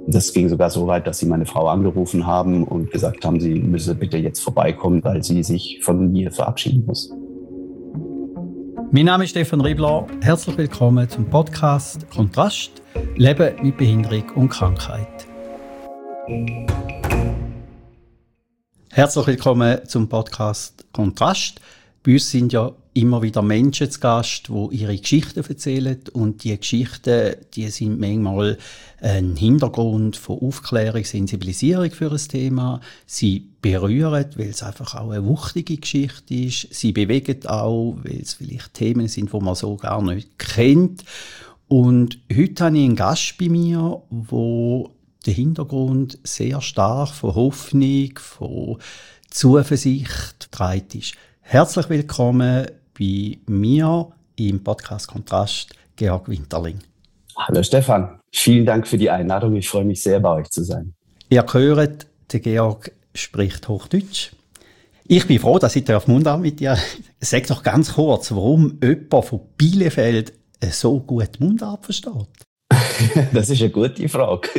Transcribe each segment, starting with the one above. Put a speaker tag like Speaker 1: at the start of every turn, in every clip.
Speaker 1: Das ging sogar so weit, dass sie meine Frau angerufen haben und gesagt haben, sie müsse bitte jetzt vorbeikommen, weil sie sich von mir verabschieden muss.
Speaker 2: Mein Name ist Stefan Riebler. Herzlich willkommen zum Podcast Kontrast – Leben mit Behinderung und Krankheit. Herzlich willkommen zum Podcast Kontrast. Bei uns sind ja immer wieder Menschen zu Gast, die ihre Geschichten erzählen. Und die Geschichten, die sind manchmal ein Hintergrund von Aufklärung, Sensibilisierung für ein Thema. Sie berühren, weil es einfach auch eine wuchtige Geschichte ist. Sie bewegen auch, weil es vielleicht Themen sind, die man so gar nicht kennt. Und heute habe ich einen Gast bei mir, wo der Hintergrund sehr stark von Hoffnung, von Zuversicht getragen ist. Herzlich willkommen bei mir im Podcast Kontrast, Georg Winterling.
Speaker 1: Hallo Stefan, vielen Dank für die Einladung. Ich freue mich sehr, bei euch zu sein.
Speaker 2: Ihr hört, der Georg spricht Hochdeutsch. Ich bin froh, dass ich Mundart mit dir. Sag doch ganz kurz, warum jemand von Bielefeld so gut Mundart versteht.
Speaker 1: Das ist eine gute Frage.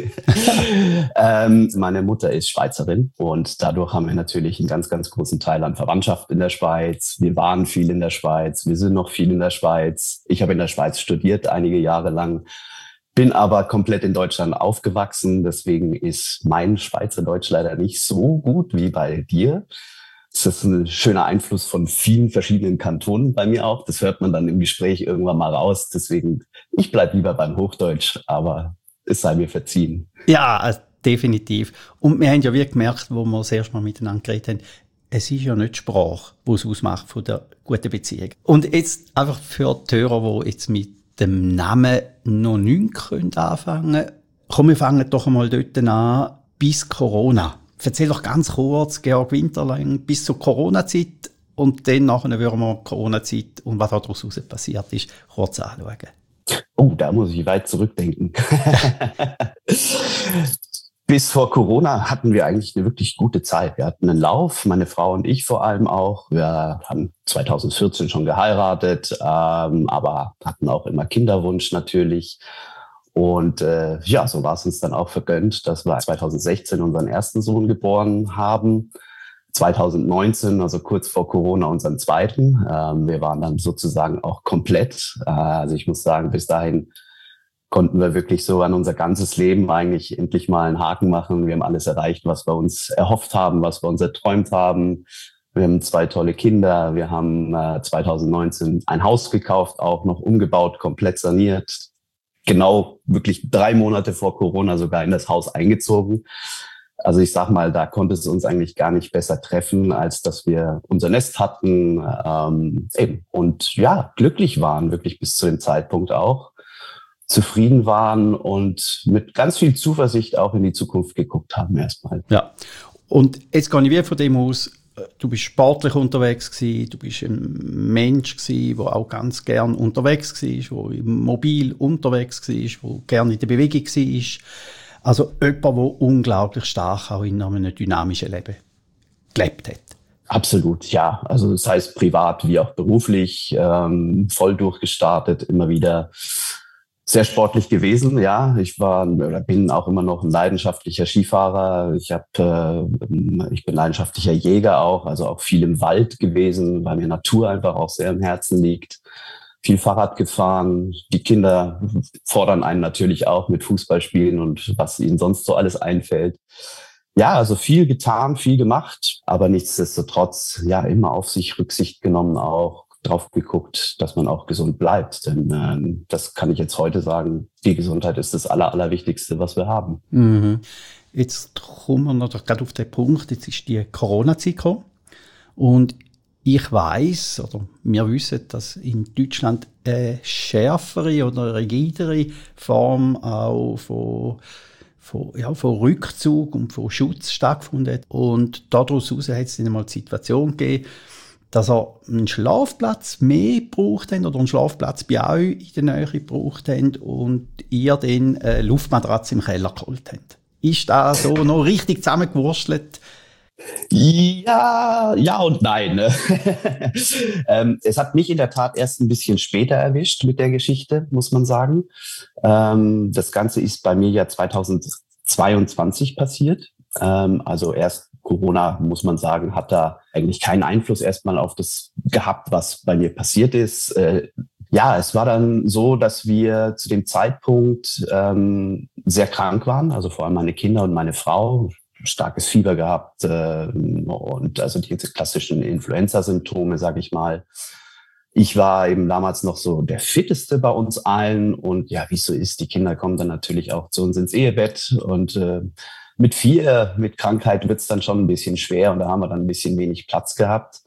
Speaker 1: Meine Mutter ist Schweizerin und dadurch haben wir natürlich einen ganz, ganz großen Teil an Verwandtschaft in der Schweiz. Wir waren viel in der Schweiz, wir sind noch viel in der Schweiz. Ich habe in der Schweiz studiert, einige Jahre lang, bin aber komplett in Deutschland aufgewachsen. Deswegen ist mein Schweizerdeutsch leider nicht so gut wie bei dir. Das ist ein schöner Einfluss von vielen verschiedenen Kantonen bei mir auch. Das hört man dann im Gespräch irgendwann mal raus. Deswegen, ich bleibe lieber beim Hochdeutsch, aber es sei mir verziehen.
Speaker 2: Ja, definitiv. Und wir haben ja wirklich gemerkt, wo wir das erste Mal miteinander geredet haben, es ist ja nicht die Sprache, die es ausmacht von der guten Beziehung. Und jetzt einfach für die Hörer, die jetzt mit dem Namen noch nichts anfangen können, komm, wir fangen doch einmal dort an, bis Corona. Erzähl doch ganz kurz, Georg Winterling, bis zur Corona-Zeit und dann nachher würden wir Corona-Zeit und was daraus passiert ist, kurz anschauen.
Speaker 1: Oh, da muss ich weit zurückdenken. Bis vor Corona hatten wir eigentlich eine wirklich gute Zeit. Wir hatten einen Lauf, meine Frau und ich vor allem auch. Wir haben 2014 schon geheiratet, aber hatten auch immer Kinderwunsch natürlich. Und ja, so war es uns dann auch vergönnt, dass wir 2016 unseren ersten Sohn geboren haben. 2019, also kurz vor Corona, unseren zweiten. Wir waren dann sozusagen auch komplett. Also ich muss sagen, bis dahin konnten wir wirklich so an unser ganzes Leben eigentlich endlich mal einen Haken machen. Wir haben alles erreicht, was wir uns erhofft haben, was wir uns erträumt haben. Wir haben 2 tolle Kinder. Wir haben 2019 ein Haus gekauft, auch noch umgebaut, komplett saniert. Genau wirklich 3 Monate vor Corona sogar in das Haus eingezogen. Also ich sag mal, da konnte es uns eigentlich gar nicht besser treffen, als dass wir unser Nest hatten eben. Und ja, glücklich waren, wirklich bis zu dem Zeitpunkt auch. Zufrieden waren und mit ganz viel Zuversicht auch in die Zukunft geguckt haben erstmal.
Speaker 2: Ja, und jetzt gehe ich wieder von dem aus, du bist sportlich unterwegs gewesen, du bist ein Mensch gewesen, der auch ganz gern unterwegs war, der mobil unterwegs war, der gerne in der Bewegung war. Also jemand, der unglaublich stark auch in einem dynamischen Leben gelebt hat.
Speaker 1: Absolut, ja. Also sei es privat wie auch beruflich, voll durchgestartet, immer wieder sehr sportlich gewesen, ja. Ich bin auch immer noch ein leidenschaftlicher Skifahrer. Ich bin leidenschaftlicher Jäger auch, also auch viel im Wald gewesen, weil mir Natur einfach auch sehr am Herzen liegt. Viel Fahrrad gefahren. Die Kinder fordern einen natürlich auch mit Fußballspielen und was ihnen sonst so alles einfällt. Ja, also viel getan, viel gemacht, aber nichtsdestotrotz, ja, immer auf sich Rücksicht genommen auch. Drauf geguckt, dass man auch gesund bleibt. Denn das kann ich jetzt heute sagen, die Gesundheit ist das Allerwichtigste, was wir haben.
Speaker 2: Mhm. Jetzt kommen wir noch gerade auf den Punkt, jetzt ist die Corona-Zeit gekommen. Und ich weiss, oder wir wissen, dass in Deutschland eine schärfere oder rigidere Form auch von Rückzug und von Schutz stattgefunden hat. Und daraus hat es dann mal die Situation gegeben, dass er einen Schlafplatz mehr gebraucht haben oder einen Schlafplatz bei euch in der Nähe gebraucht haben und ihr dann eine Luftmatratze im Keller geholt habt. Ist das so noch richtig zusammengewurstelt?
Speaker 1: Ja und nein. Ne? Es hat mich in der Tat erst ein bisschen später erwischt mit der Geschichte, muss man sagen. Das Ganze ist bei mir ja 2014 22 passiert. Also erst Corona, muss man sagen, hat da eigentlich keinen Einfluss erstmal auf das gehabt, was bei mir passiert ist. Ja, es war dann so, dass wir zu dem Zeitpunkt sehr krank waren, also vor allem meine Kinder und meine Frau, starkes Fieber gehabt und also diese klassischen Influenza-Symptome, sage ich mal. Ich war eben damals noch so der Fitteste bei uns allen und ja, wie es so ist, die Kinder kommen dann natürlich auch zu uns ins Ehebett und mit Krankheit wird's dann schon ein bisschen schwer und da haben wir dann ein bisschen wenig Platz gehabt.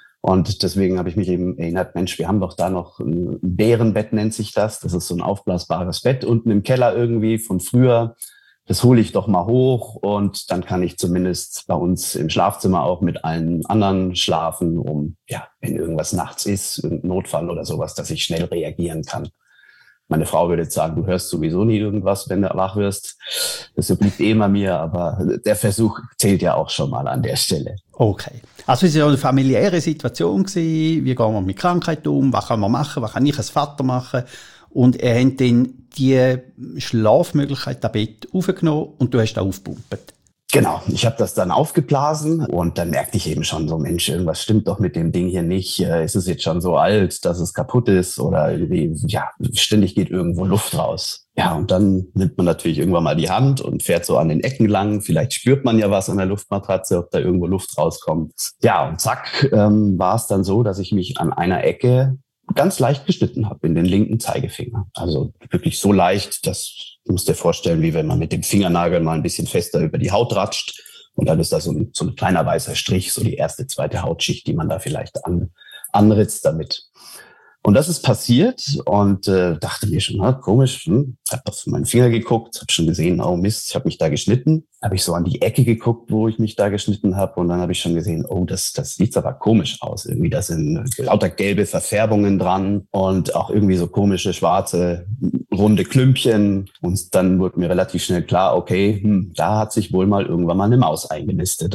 Speaker 1: Und deswegen habe ich mich eben erinnert, Mensch, wir haben doch da noch ein Bärenbett, nennt sich das. Das ist so ein aufblasbares Bett unten im Keller irgendwie von früher. Das hole ich doch mal hoch und dann kann ich zumindest bei uns im Schlafzimmer auch mit allen anderen schlafen, um, ja, wenn irgendwas nachts ist, irgendein Notfall oder sowas, dass ich schnell reagieren kann. Meine Frau würde jetzt sagen, du hörst sowieso nie irgendwas, wenn du wach wirst. Das obliegt immer mir, aber der Versuch zählt ja auch schon mal an der Stelle.
Speaker 2: Okay. Also es war ja eine familiäre Situation gewesen. Wie gehen wir mit Krankheit um? Was kann man machen? Was kann ich als Vater machen? Und er hat dann die Schlafmöglichkeit am Bett aufgenommen und du hast da aufgepumpt.
Speaker 1: Genau, ich habe das dann aufgeblasen und dann merkte ich eben schon so, Mensch, irgendwas stimmt doch mit dem Ding hier nicht. Ist es jetzt schon so alt, dass es kaputt ist oder irgendwie, ja, ständig geht irgendwo Luft raus. Ja, und dann nimmt man natürlich irgendwann mal die Hand und fährt so an den Ecken lang. Vielleicht spürt man ja was an der Luftmatratze, ob da irgendwo Luft rauskommt. Ja, und zack, war es dann so, dass ich mich an einer Ecke ganz leicht geschnitten habe in den linken Zeigefinger. Also wirklich so leicht, dass du musst dir vorstellen, wie wenn man mit dem Fingernagel mal ein bisschen fester über die Haut ratscht und dann ist da so ein kleiner weißer Strich, so die erste, zweite Hautschicht, die man da vielleicht anritzt damit. Und das ist passiert und dachte mir schon, komisch, habe auf meinen Finger geguckt, habe schon gesehen, oh Mist, ich habe mich da geschnitten. Habe ich so an die Ecke geguckt, wo ich mich da geschnitten habe und dann habe ich schon gesehen, oh, das sieht aber komisch aus. Irgendwie, da sind lauter gelbe Verfärbungen dran und auch irgendwie so komische, schwarze, runde Klümpchen. Und dann wurde mir relativ schnell klar, okay, da hat sich wohl mal irgendwann mal eine Maus eingenistet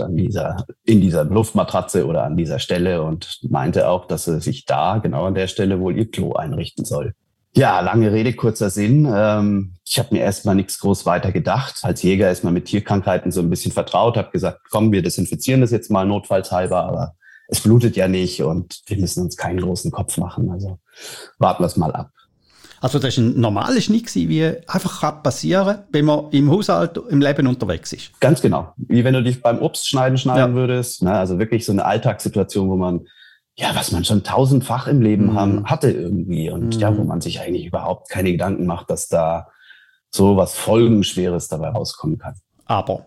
Speaker 1: in dieser Luftmatratze oder an dieser Stelle und meinte auch, dass sie sich da genau an der Stelle wohl ihr Klo einrichten soll. Ja, lange Rede, kurzer Sinn. Ich habe mir erstmal nichts groß weiter gedacht. Als Jäger ist man mit Tierkrankheiten so ein bisschen vertraut, habe gesagt, komm, wir desinfizieren das jetzt mal notfallshalber, aber es blutet ja nicht und wir müssen uns keinen großen Kopf machen. Also warten wir es mal ab.
Speaker 2: Also das war ein normaler Schnitt, wie einfach passieren kann, wenn man im Haushalt, im Leben unterwegs ist.
Speaker 1: Ganz genau. Wie wenn du dich beim Obst schneiden würdest. Ne? Also wirklich so eine Alltagssituation, wo man was man schon tausendfach im Leben hatte irgendwie und wo man sich eigentlich überhaupt keine Gedanken macht, dass da so was Folgenschweres dabei rauskommen kann.
Speaker 2: Aber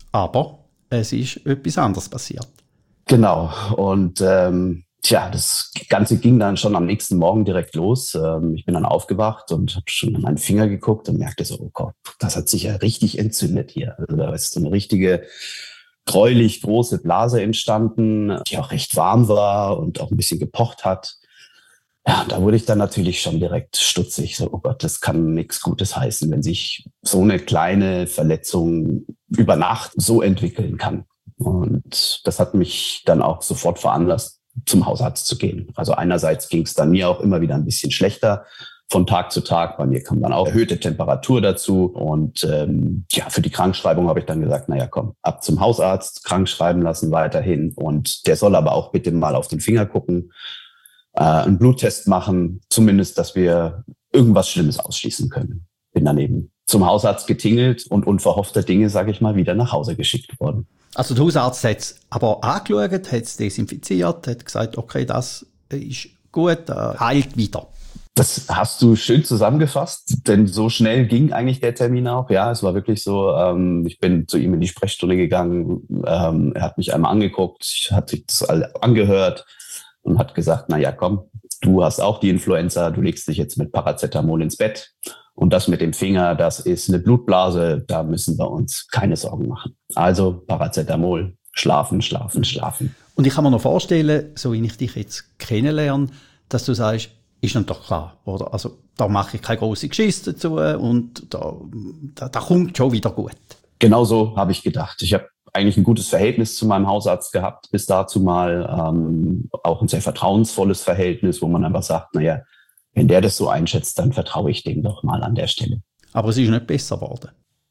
Speaker 2: es ist etwas anderes passiert.
Speaker 1: Genau. Und das Ganze ging dann schon am nächsten Morgen direkt los. Ich bin dann aufgewacht und habe schon an meinen Finger geguckt und merkte so, oh Gott, das hat sich ja richtig entzündet hier. Also da ist so eine richtige gräulich große Blase entstanden, die auch recht warm war und auch ein bisschen gepocht hat. Ja, und da wurde ich dann natürlich schon direkt stutzig. So, oh Gott, das kann nichts Gutes heißen, wenn sich so eine kleine Verletzung über Nacht so entwickeln kann. Und das hat mich dann auch sofort veranlasst, zum Hausarzt zu gehen. Also einerseits ging es dann mir auch immer wieder ein bisschen schlechter von Tag zu Tag. Bei mir kam dann auch erhöhte Temperatur dazu. Und für die Krankschreibung habe ich dann gesagt, naja, komm, ab zum Hausarzt, krankschreiben lassen weiterhin. Und der soll aber auch bitte mal auf den Finger gucken, einen Bluttest machen, zumindest, dass wir irgendwas Schlimmes ausschließen können. Bin dann eben zum Hausarzt getingelt und unverhoffter Dinge, sage ich mal, wieder nach Hause geschickt worden.
Speaker 2: Also der Hausarzt hat es aber angeschaut, hat es desinfiziert, hat gesagt, okay, das ist gut, heilt wieder.
Speaker 1: Das hast du schön zusammengefasst, denn so schnell ging eigentlich der Termin auch. Ja, es war wirklich so, ich bin zu ihm in die Sprechstunde gegangen, er hat mich einmal angeguckt, hat sich das alle angehört und hat gesagt, naja, komm, du hast auch die Influenza, du legst dich jetzt mit Paracetamol ins Bett. Und das mit dem Finger, das ist eine Blutblase, da müssen wir uns keine Sorgen machen. Also Paracetamol, schlafen, schlafen, schlafen.
Speaker 2: Und ich kann mir noch vorstellen, so wie ich dich jetzt kennenlerne, dass du sagst, ist dann doch klar, oder? Also da mache ich keine große Geschichte dazu und da kommt schon wieder gut.
Speaker 1: Genau so habe ich gedacht. Ich habe eigentlich ein gutes Verhältnis zu meinem Hausarzt gehabt, bis dazu mal auch ein sehr vertrauensvolles Verhältnis, wo man einfach sagt, naja, wenn der das so einschätzt, dann vertraue ich dem doch mal an der Stelle.
Speaker 2: Aber es ist nicht besser geworden.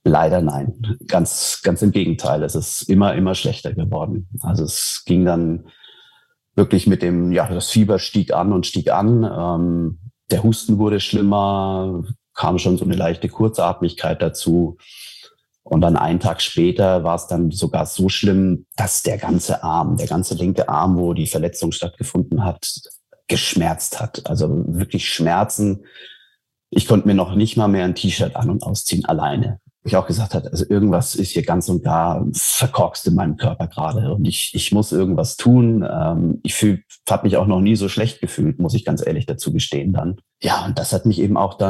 Speaker 1: Leider nein. Ganz, ganz im Gegenteil. Es ist immer schlechter geworden. Also es ging dann wirklich mit dem, ja, das Fieber stieg an und stieg an. Der Husten wurde schlimmer, kam schon so eine leichte Kurzatmigkeit dazu. Und dann einen Tag später war es dann sogar so schlimm, dass der ganze linke Arm, wo die Verletzung stattgefunden hat, geschmerzt hat. Also wirklich Schmerzen. Ich konnte mir noch nicht mal mehr ein T-Shirt an- und ausziehen alleine. Ich auch gesagt hat, also irgendwas ist hier ganz und gar verkorkst in meinem Körper gerade und ich muss irgendwas tun. Ich habe mich auch noch nie so schlecht gefühlt, muss ich ganz ehrlich dazu gestehen dann. Ja, und das hat mich eben auch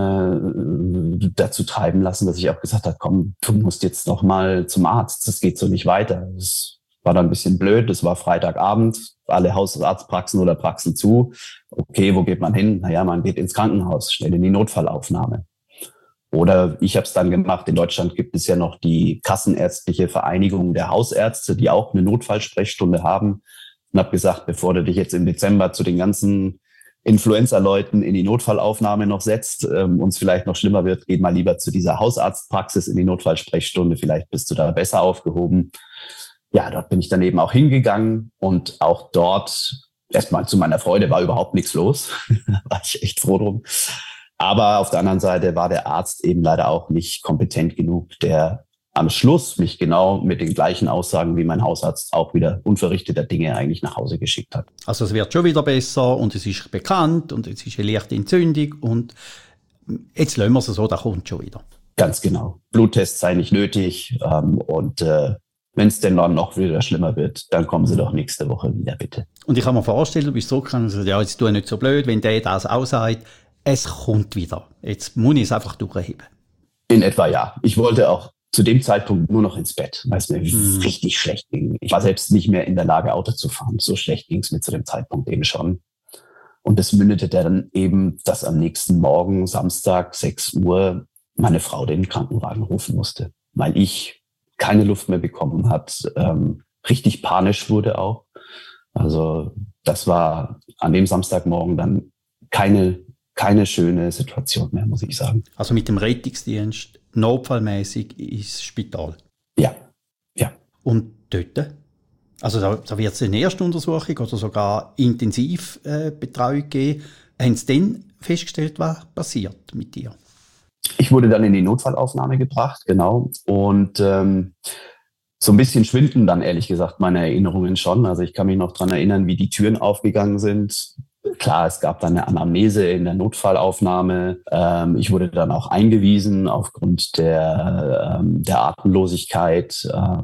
Speaker 1: dann dazu treiben lassen, dass ich auch gesagt habe, komm, du musst jetzt noch mal zum Arzt, das geht so nicht weiter. Das war dann ein bisschen blöd, das war Freitagabend, alle Hausarztpraxen oder Praxen zu. Okay, wo geht man hin? Naja, man geht ins Krankenhaus, schnell in die Notfallaufnahme. Oder ich habe es dann gemacht, in Deutschland gibt es ja noch die Kassenärztliche Vereinigung der Hausärzte, die auch eine Notfallsprechstunde haben. Und habe gesagt, bevor du dich jetzt im Dezember zu den ganzen Influenza-Leuten in die Notfallaufnahme noch setzt, uns vielleicht noch schlimmer wird, geh mal lieber zu dieser Hausarztpraxis in die Notfallsprechstunde, vielleicht bist du da besser aufgehoben. Ja, dort bin ich dann eben auch hingegangen und auch dort, erstmal zu meiner Freude, war überhaupt nichts los. Da war ich echt froh drum. Aber auf der anderen Seite war der Arzt eben leider auch nicht kompetent genug, der am Schluss mich genau mit den gleichen Aussagen wie mein Hausarzt auch wieder unverrichteter Dinge eigentlich nach Hause geschickt hat.
Speaker 2: Also es wird schon wieder besser und es ist bekannt und es ist eine leichte Entzündung und jetzt lassen wir es so, da kommt schon wieder.
Speaker 1: Ganz genau. Bluttest sei nicht nötig und wenn es denn dann noch wieder schlimmer wird, dann kommen Sie doch nächste Woche wieder, bitte.
Speaker 2: Und ich kann mir vorstellen, du bist so krank und sagst, ja, jetzt tu nicht so blöd, wenn der das auch sagt, es kommt wieder. Jetzt muss ich es einfach durchheben.
Speaker 1: In etwa ja. Ich wollte auch zu dem Zeitpunkt nur noch ins Bett, weil es mir richtig schlecht ging. Ich war selbst nicht mehr in der Lage, Auto zu fahren. So schlecht ging es mir zu dem Zeitpunkt eben schon. Und das mündete dann eben, dass am nächsten Morgen, Samstag, 6 Uhr, meine Frau den Krankenwagen rufen musste, weil ich keine Luft mehr bekommen hat, richtig panisch wurde auch. Also das war an dem Samstagmorgen dann keine schöne Situation mehr, muss ich sagen.
Speaker 2: Also mit dem Rettungsdienst notfallmäßig ins Spital?
Speaker 1: Ja, ja.
Speaker 2: Und dort? Also da wird es eine Erstuntersuchung oder sogar Intensivbetreuung geben. Haben Sie dann festgestellt, was passiert mit dir?
Speaker 1: Ich wurde dann in die Notfallaufnahme gebracht, genau. Und so ein bisschen schwinden dann, ehrlich gesagt, meine Erinnerungen schon. Also ich kann mich noch dran erinnern, wie die Türen aufgegangen sind. Klar, es gab dann eine Anamnese in der Notfallaufnahme. Ich wurde dann auch eingewiesen aufgrund der Atemlosigkeit.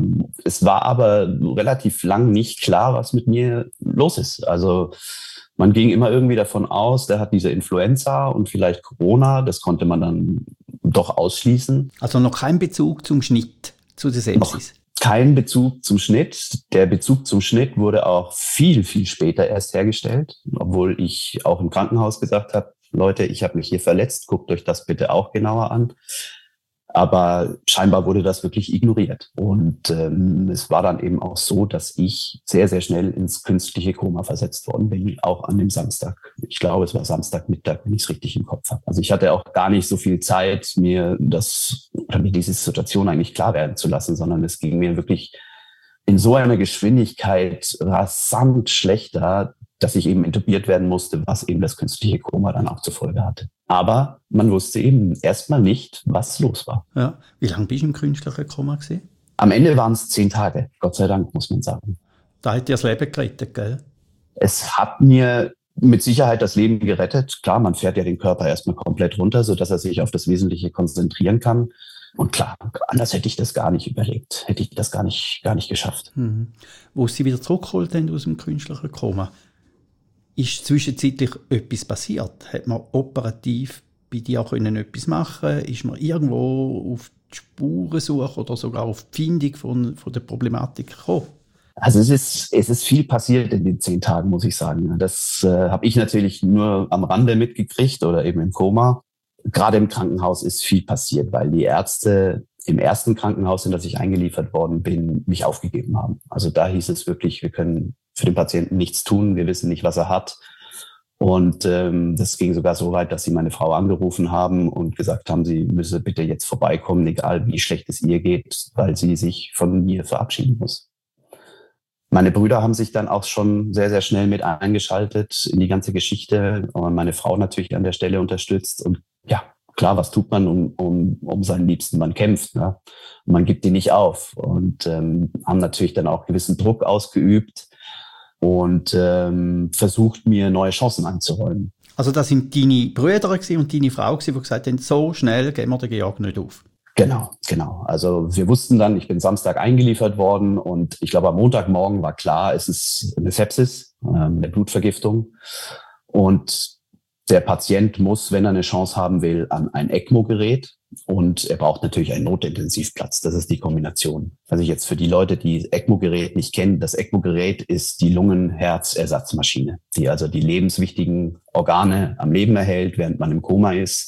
Speaker 1: Es war aber relativ lang nicht klar, was mit mir los ist. Also man ging immer irgendwie davon aus, der hat diese Influenza und vielleicht Corona. Das konnte man dann doch ausschließen.
Speaker 2: Also noch kein Bezug zum Schnitt, zu der Sepsis?
Speaker 1: Kein Bezug zum Schnitt. Der Bezug zum Schnitt wurde auch viel später erst hergestellt, obwohl ich auch im Krankenhaus gesagt habe, Leute, ich habe mich hier verletzt, guckt euch das bitte auch genauer an. Aber scheinbar wurde das wirklich ignoriert. Und es war dann eben auch so, dass ich sehr schnell ins künstliche Koma versetzt worden bin, auch an dem Samstag. Ich glaube, es war Samstagmittag, wenn ich es richtig im Kopf habe. Also ich hatte auch gar nicht so viel Zeit, mir diese Situation eigentlich klar werden zu lassen, sondern es ging mir wirklich in so einer Geschwindigkeit rasant schlechter, dass ich eben intubiert werden musste, was eben das künstliche Koma dann auch zur Folge hatte. Aber man wusste eben erstmal nicht, was los war.
Speaker 2: Ja. Wie lange bist du im künstlichen Koma gewesen?
Speaker 1: Am Ende waren es 10 Tage, Gott sei Dank, muss man sagen.
Speaker 2: Da hat dir das Leben gerettet, gell?
Speaker 1: Es hat mir mit Sicherheit das Leben gerettet. Klar, man fährt ja den Körper erstmal komplett runter, sodass er sich auf das Wesentliche konzentrieren kann. Und klar, anders hätte ich das gar nicht überlebt. Hätte ich das gar nicht geschafft.
Speaker 2: Wo sie wieder zurückgeholt haben aus dem künstlichen Koma, ist zwischenzeitlich etwas passiert? Hat man operativ bei dir auch etwas machen? Ist man irgendwo auf die Spurensuche oder sogar auf die Findung von der Problematik gekommen?
Speaker 1: Also es ist viel passiert in den 10 Tagen, muss ich sagen. Das habe ich natürlich nur am Rande mitgekriegt oder eben im Koma. Gerade im Krankenhaus ist viel passiert, weil die Ärzte im ersten Krankenhaus, in das ich eingeliefert worden bin, mich aufgegeben haben. Also da hieß es wirklich, wir können für den Patienten nichts tun, wir wissen nicht, was er hat. Und das ging sogar so weit, dass sie meine Frau angerufen haben und gesagt haben, sie müsse bitte jetzt vorbeikommen, egal wie schlecht es ihr geht, weil sie sich von mir verabschieden muss. Meine Brüder haben sich dann auch schon sehr, sehr schnell mit eingeschaltet in die ganze Geschichte und meine Frau natürlich an der Stelle unterstützt. Und ja, klar, was tut man um seinen Liebsten? Man kämpft, ne? Man gibt ihn nicht auf und haben natürlich dann auch gewissen Druck ausgeübt und versucht, mir neue Chancen einzuräumen.
Speaker 2: Also das sind deine Brüder und deine Frau, die gesagt haben, so schnell geben wir den Georg nicht auf.
Speaker 1: Genau. Also wir wussten dann, ich bin Samstag eingeliefert worden und ich glaube am Montagmorgen war klar, es ist eine Sepsis, eine Blutvergiftung. Und der Patient muss, wenn er eine Chance haben will, an ein ECMO-Gerät und er braucht natürlich einen Notintensivplatz. Das ist die Kombination. Also jetzt für die Leute, die das ECMO-Gerät nicht kennen, das ECMO-Gerät ist die Lungen-Herz-Ersatzmaschine, die also die lebenswichtigen Organe am Leben erhält, während man im Koma ist.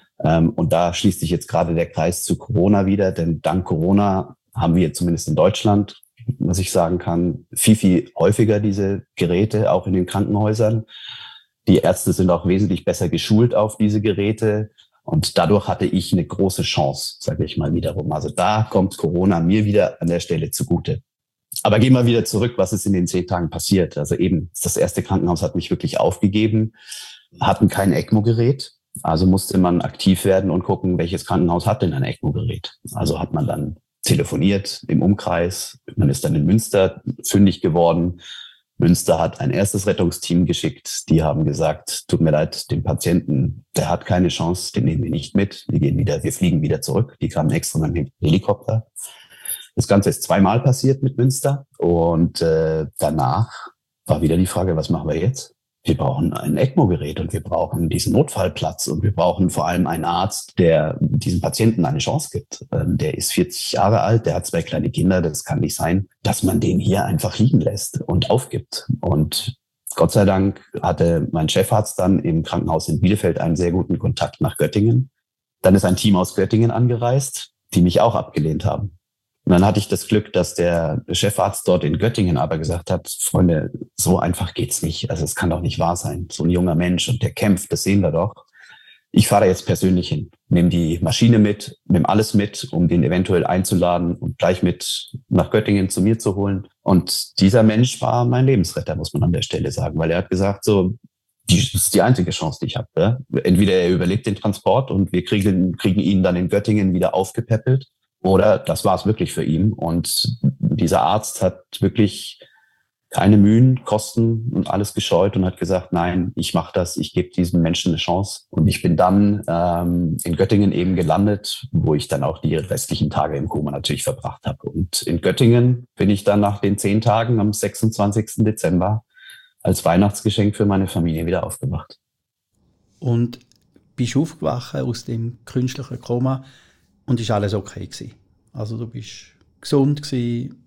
Speaker 1: Und da schließt sich jetzt gerade der Kreis zu Corona wieder, denn dank Corona haben wir zumindest in Deutschland, was ich sagen kann, viel häufiger diese Geräte, auch in den Krankenhäusern. Die Ärzte sind auch wesentlich besser geschult auf diese Geräte und dadurch hatte ich eine große Chance, sage ich mal wiederum. Also da kommt Corona mir wieder an der Stelle zugute. Aber gehen wir wieder zurück, was ist in den 10 Tagen passiert. Also eben, das erste Krankenhaus hat mich wirklich aufgegeben, hatten kein ECMO-Gerät. Also musste man aktiv werden und gucken, welches Krankenhaus hat denn ein ECMO-Gerät. Also hat man dann telefoniert im Umkreis. Man ist dann in Münster fündig geworden. Münster hat ein erstes Rettungsteam geschickt. Die haben gesagt, tut mir leid, dem Patienten, der hat keine Chance, den nehmen wir nicht mit. Wir fliegen wieder zurück. Die kamen extra mit dem Helikopter. Das Ganze ist 2-mal passiert mit Münster. Und danach war wieder die Frage, was machen wir jetzt? Wir brauchen ein ECMO-Gerät und wir brauchen diesen Notfallplatz und wir brauchen vor allem einen Arzt, der diesem Patienten eine Chance gibt. Der ist 40 Jahre alt, der hat 2 kleine Kinder. Das kann nicht sein, dass man den hier einfach liegen lässt und aufgibt. Und Gott sei Dank hatte mein Chefarzt dann im Krankenhaus in Bielefeld einen sehr guten Kontakt nach Göttingen. Dann ist ein Team aus Göttingen angereist, die mich auch abgelehnt haben. Und dann hatte ich das Glück, dass der Chefarzt dort in Göttingen aber gesagt hat, Freunde, so einfach geht's nicht. Also es kann doch nicht wahr sein. So ein junger Mensch und der kämpft, das sehen wir doch. Ich fahre jetzt persönlich hin, nehme die Maschine mit, nehme alles mit, um den eventuell einzuladen und gleich mit nach Göttingen zu mir zu holen. Und dieser Mensch war mein Lebensretter, muss man an der Stelle sagen, weil er hat gesagt, so, das ist die einzige Chance, die ich habe. Ja? Entweder er überlebt den Transport und wir kriegen ihn dann in Göttingen wieder aufgepäppelt. Oder das war es wirklich für ihn. Und dieser Arzt hat wirklich keine Mühen, Kosten und alles gescheut und hat gesagt, nein, ich mache das, ich gebe diesem Menschen eine Chance. Und ich bin dann in Göttingen eben gelandet, wo ich dann auch die restlichen Tage im Koma natürlich verbracht habe. Und in Göttingen bin ich dann nach den 10 Tagen am 26. Dezember als Weihnachtsgeschenk für meine Familie wieder aufgewacht.
Speaker 2: Und bist aufgewacht aus dem künstlichen Koma und ist alles okay gewesen. Also du bist gesund gewesen,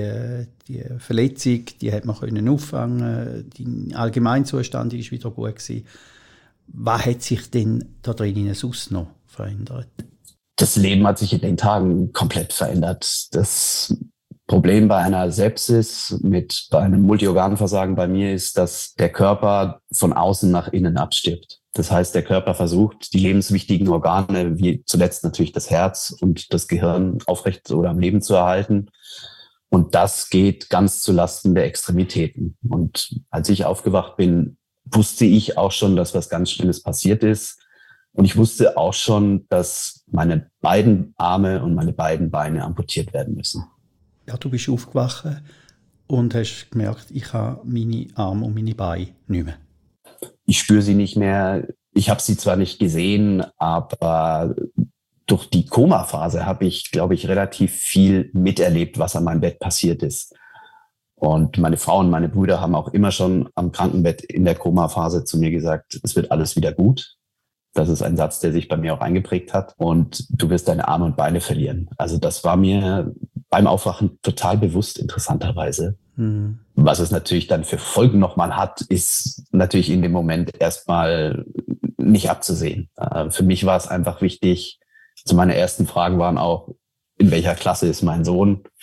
Speaker 2: die Verletzung, die hat man können auffangen, dein Allgemeinzustand ist wieder gut gewesen. Was hat sich denn da drinnen sonst noch verändert?
Speaker 1: Das Leben hat sich in den Tagen komplett verändert. Das Problem bei einer Sepsis bei einem Multiorganversagen bei mir ist, dass der Körper von außen nach innen abstirbt. Das heißt, der Körper versucht, die lebenswichtigen Organe, wie zuletzt natürlich das Herz und das Gehirn aufrecht oder am Leben zu erhalten. Und das geht ganz zulasten der Extremitäten. Und als ich aufgewacht bin, wusste ich auch schon, dass was ganz Schlimmes passiert ist. Und ich wusste auch schon, dass meine beiden Arme und meine beiden Beine amputiert werden müssen.
Speaker 2: Ja, du bist aufgewacht und hast gemerkt, ich habe meine Arme und meine Beine nicht mehr.
Speaker 1: Ich spüre sie nicht mehr. Ich habe sie zwar nicht gesehen, aber durch die Koma-Phase habe ich, glaube ich, relativ viel miterlebt, was an meinem Bett passiert ist. Und meine Frau und meine Brüder haben auch immer schon am Krankenbett in der Koma-Phase zu mir gesagt, es wird alles wieder gut. Das ist ein Satz, der sich bei mir auch eingeprägt hat. Und du wirst deine Arme und Beine verlieren. Also das war mir beim Aufwachen total bewusst, interessanterweise. Mhm. Was es natürlich dann für Folgen nochmal hat, ist natürlich in dem Moment erstmal nicht abzusehen. Für mich war es einfach wichtig. Also meine ersten Fragen waren auch, in welcher Klasse ist mein Sohn?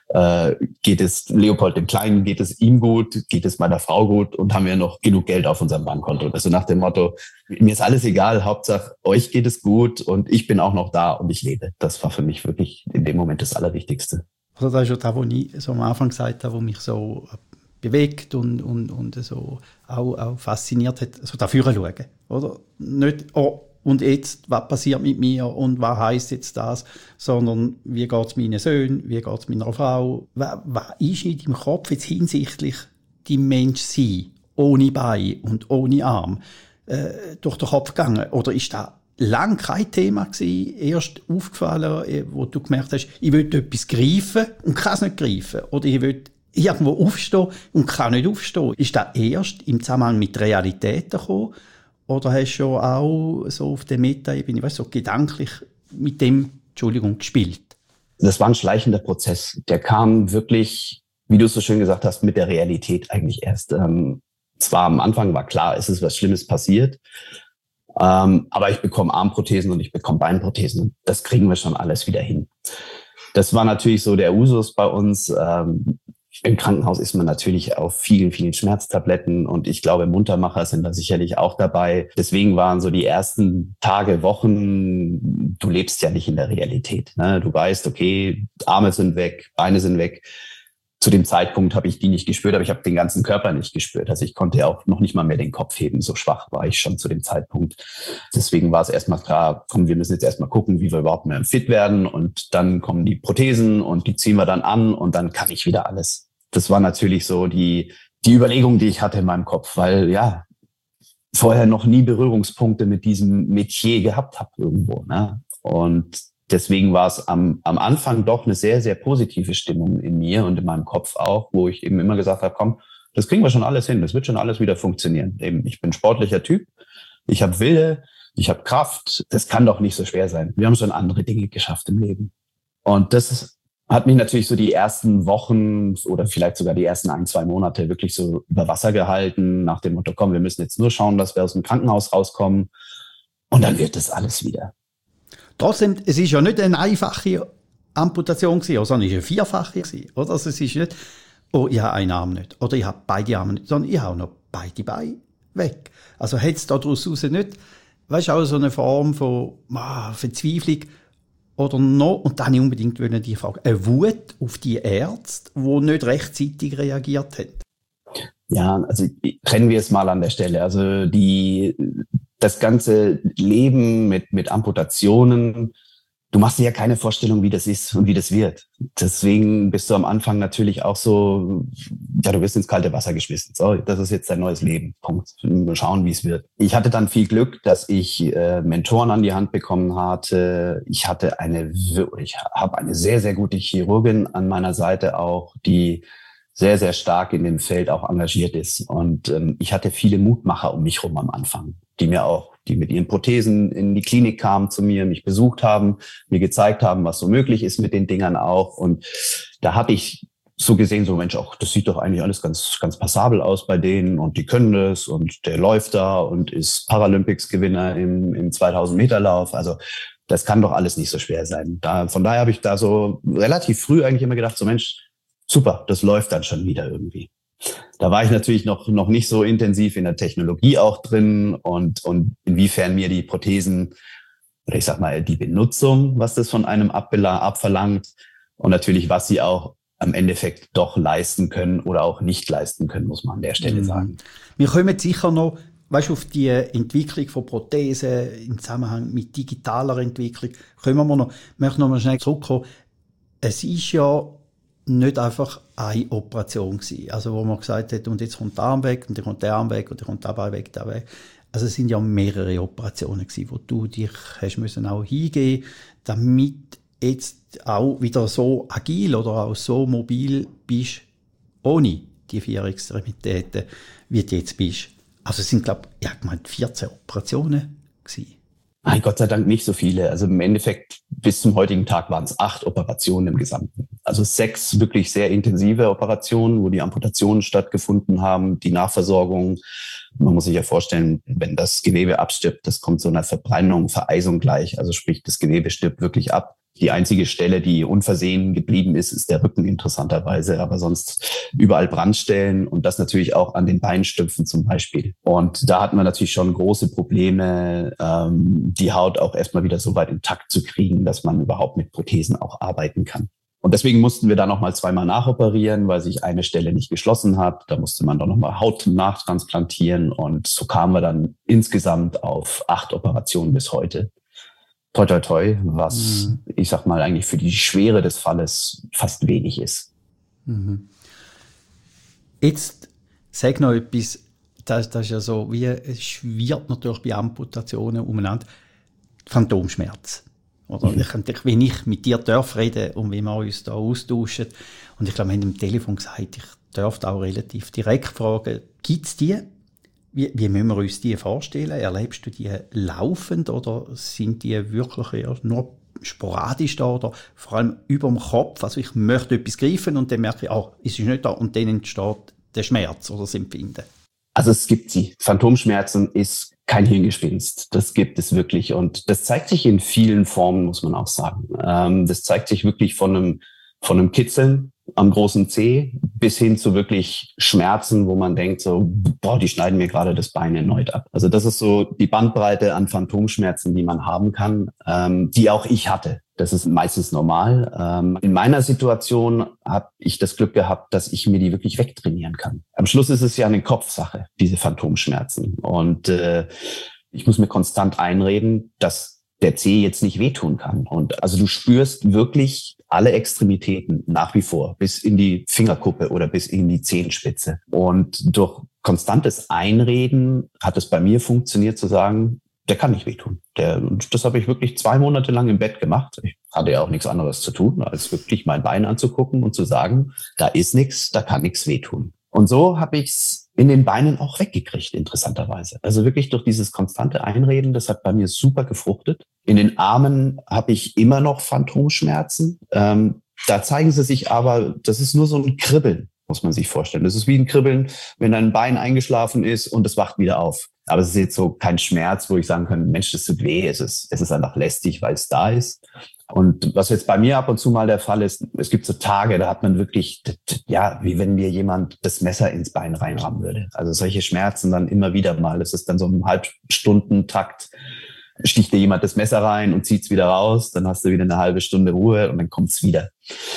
Speaker 1: geht es Leopold dem Kleinen, geht es ihm gut, geht es meiner Frau gut und haben wir noch genug Geld auf unserem Bankkonto. Also nach dem Motto, mir ist alles egal, Hauptsache euch geht es gut und ich bin auch noch da und ich lebe. Das war für mich wirklich in dem Moment das Allerwichtigste.
Speaker 2: Also das ist ja das, was ich so am Anfang gesagt habe, was mich so bewegt und so auch fasziniert hat, so dafür schauen, oder? Nicht, oh, und jetzt, was passiert mit mir und was heisst jetzt das, sondern wie geht es meinen Söhnen, wie geht es meiner Frau, was ist in deinem Kopf jetzt hinsichtlich die Menschsein, ohne Bein und ohne Arm, durch den Kopf gegangen? Oder ist das lang kein Thema gewesen, erst aufgefallen, wo du gemerkt hast, ich will etwas greifen und kann es nicht greifen, oder ich will irgendwo aufstehen und kann nicht aufstehen. Ist das erst im Zusammenhang mit Realitäten gekommen? Oder hast du schon auch so auf der Meta-Ebene, weißt du, so gedanklich mit dem, gespielt?
Speaker 1: Das war ein schleichender Prozess. Der kam wirklich, wie du es so schön gesagt hast, mit der Realität eigentlich erst. Zwar am Anfang war klar, es ist was Schlimmes passiert, aber ich bekomme Armprothesen und ich bekomme Beinprothesen und das kriegen wir schon alles wieder hin. Das war natürlich so der Usus bei uns. Im Krankenhaus ist man natürlich auf vielen, vielen Schmerztabletten und ich glaube, Muntermacher sind da sicherlich auch dabei. Deswegen waren so die ersten Tage, Wochen, du lebst ja nicht in der Realität, ne? Du weißt, okay, Arme sind weg, Beine sind weg. Zu dem Zeitpunkt habe ich die nicht gespürt, aber ich habe den ganzen Körper nicht gespürt. Also ich konnte ja auch noch nicht mal mehr den Kopf heben. So schwach war ich schon zu dem Zeitpunkt. Deswegen war es erstmal klar, komm, wir müssen jetzt erstmal gucken, wie wir überhaupt mehr fit werden. Und dann kommen die Prothesen und die ziehen wir dann an und dann kann ich wieder alles. Das war natürlich so die Überlegung, die ich hatte in meinem Kopf, weil ja, vorher noch nie Berührungspunkte mit diesem Metier gehabt habe irgendwo, ne? Und deswegen war es am Anfang doch eine sehr, sehr positive Stimmung in mir und in meinem Kopf auch, wo ich eben immer gesagt habe, komm, das kriegen wir schon alles hin, das wird schon alles wieder funktionieren. Eben, ich bin sportlicher Typ, ich habe Wille, ich habe Kraft, das kann doch nicht so schwer sein. Wir haben schon andere Dinge geschafft im Leben. Und das hat mich natürlich so die ersten Wochen oder vielleicht sogar die ersten 1-2 Monate wirklich so über Wasser gehalten, nach dem Motto, komm, wir müssen jetzt nur schauen, dass wir aus dem Krankenhaus rauskommen und dann wird das alles wieder.
Speaker 2: Trotzdem, es ist ja nicht eine einfache Amputation gewesen, sondern es ist eine 4-fache gewesen, oder? Also es ist nicht, oh, ich habe einen Arm nicht, oder ich habe beide Arme nicht, sondern ich habe noch beide Beine weg. Also hat es daraus nicht, weißt du, auch so eine Form von Verzweiflung oder noch, und dann unbedingt wollen die Frage, eine Wut auf die Ärzte, die nicht rechtzeitig reagiert haben?
Speaker 1: Ja, also trennen wir es mal an der Stelle. Also das ganze Leben mit Amputationen, du machst dir ja keine Vorstellung, wie das ist und wie das wird. Deswegen bist du am Anfang natürlich auch so, ja, du wirst ins kalte Wasser geschmissen. So, das ist jetzt dein neues Leben. Punkt. Mal schauen, wie es wird. Ich hatte dann viel Glück, dass ich Mentoren an die Hand bekommen hatte. Ich habe eine sehr, sehr gute Chirurgin an meiner Seite auch, die sehr, sehr stark in dem Feld auch engagiert ist. Und ich hatte viele Mutmacher um mich rum am Anfang, die mit ihren Prothesen in die Klinik kamen zu mir, mich besucht haben, mir gezeigt haben, was so möglich ist mit den Dingern auch. Und da habe ich so gesehen, so Mensch, auch das sieht doch eigentlich alles ganz, ganz passabel aus bei denen und die können das und der läuft da und ist Paralympics-Gewinner im 2000-Meter-Lauf. Also das kann doch alles nicht so schwer sein. Von daher habe ich da so relativ früh eigentlich immer gedacht, so Mensch, super, das läuft dann schon wieder irgendwie. Da war ich natürlich noch nicht so intensiv in der Technologie auch drin und inwiefern mir die Prothesen oder ich sag mal die Benutzung, was das von einem abverlangt und natürlich, was sie auch am Endeffekt doch leisten können oder auch nicht leisten können, muss man an der Stelle sagen.
Speaker 2: Wir kommen sicher noch, weißt du, auf die Entwicklung von Prothesen im Zusammenhang mit digitaler Entwicklung, möchte noch mal schnell zurückkommen. Es ist ja nicht einfach eine Operation gewesen. Also wo man gesagt hat, und jetzt kommt der Arm weg, und dann kommt der Arm weg, und dann kommt der Bein weg, der weg. Also es sind ja mehrere Operationen gewesen, wo du dich hast müssen auch hingeben, damit jetzt auch wieder so agil oder auch so mobil bist, ohne die 4 Extremitäten, wie du jetzt bist. Also es sind, glaube ich, 14 Operationen gewesen.
Speaker 1: Nein, Gott sei Dank nicht so viele. Also im Endeffekt bis zum heutigen Tag waren es 8 Operationen im Gesamten. Also 6 wirklich sehr intensive Operationen, wo die Amputationen stattgefunden haben, die Nachversorgung. Man muss sich ja vorstellen, wenn das Gewebe abstirbt, das kommt so einer Verbrennung, Vereisung gleich. Also sprich, das Gewebe stirbt wirklich ab. Die einzige Stelle, die unversehen geblieben ist, ist der Rücken interessanterweise, aber sonst überall Brandstellen und das natürlich auch an den Beinstümpfen zum Beispiel. Und da hatten wir natürlich schon große Probleme, die Haut auch erstmal wieder so weit intakt zu kriegen, dass man überhaupt mit Prothesen auch arbeiten kann. Und deswegen mussten wir da nochmal 2-mal nachoperieren, weil sich eine Stelle nicht geschlossen hat. Da musste man dann nochmal Haut nachtransplantieren und so kamen wir dann insgesamt auf 8 Operationen bis heute. Toi, toi, toi, was, ich sag mal, eigentlich für die Schwere des Falles fast wenig ist.
Speaker 2: Mhm. Jetzt sag noch etwas, das ist ja so, wie es schwirrt natürlich bei Amputationen umeinander, Phantomschmerz. Oder wenn ich mit dir reden und wie wir uns da austauschen, und ich glaube, wir haben am Telefon gesagt, ich darf auch relativ direkt fragen, gibt es die? Wie müssen wir uns die vorstellen? Erlebst du die laufend oder sind die wirklich eher nur sporadisch da oder vor allem über dem Kopf? Also ich möchte etwas greifen und dann merke ich, es ist nicht da und dann entsteht der Schmerz oder das Empfinden.
Speaker 1: Also es gibt sie. Phantomschmerzen ist kein Hirngespinst. Das gibt es wirklich. Und das zeigt sich in vielen Formen, muss man auch sagen. Das zeigt sich wirklich von einem Kitzeln am großen Zeh bis hin zu wirklich Schmerzen, wo man denkt so, boah, die schneiden mir gerade das Bein erneut ab. Also das ist so die Bandbreite an Phantomschmerzen, die man haben kann, die auch ich hatte. Das ist meistens normal. In meiner Situation habe ich das Glück gehabt, dass ich mir die wirklich wegtrainieren kann. Am Schluss ist es ja eine Kopfsache, diese Phantomschmerzen. Und ich muss mir konstant einreden, dass der Zeh jetzt nicht wehtun kann. Und also du spürst wirklich alle Extremitäten nach wie vor, bis in die Fingerkuppe oder bis in die Zehenspitze. Und durch konstantes Einreden hat es bei mir funktioniert zu sagen, der kann nicht wehtun. Und das habe ich wirklich 2 Monate lang im Bett gemacht. Ich hatte ja auch nichts anderes zu tun, als wirklich mein Bein anzugucken und zu sagen, da ist nichts, da kann nichts wehtun. Und so habe ich es in den Beinen auch weggekriegt, interessanterweise. Also wirklich durch dieses konstante Einreden, das hat bei mir super gefruchtet. In den Armen habe ich immer noch Phantomschmerzen. Da zeigen sie sich aber, das ist nur so ein Kribbeln, muss man sich vorstellen. Das ist wie ein Kribbeln, wenn dein Bein eingeschlafen ist und es wacht wieder auf. Aber es ist jetzt so kein Schmerz, wo ich sagen kann, Mensch, das tut weh. Es ist einfach lästig, weil es da ist. Und was jetzt bei mir ab und zu mal der Fall ist, es gibt so Tage, da hat man wirklich, ja, wie wenn mir jemand das Messer ins Bein reinrammen würde. Also solche Schmerzen dann immer wieder mal. Es ist dann so ein Halbstundentakt, sticht dir jemand das Messer rein und zieht's wieder raus. Dann hast du wieder eine halbe Stunde Ruhe und dann kommt's wieder.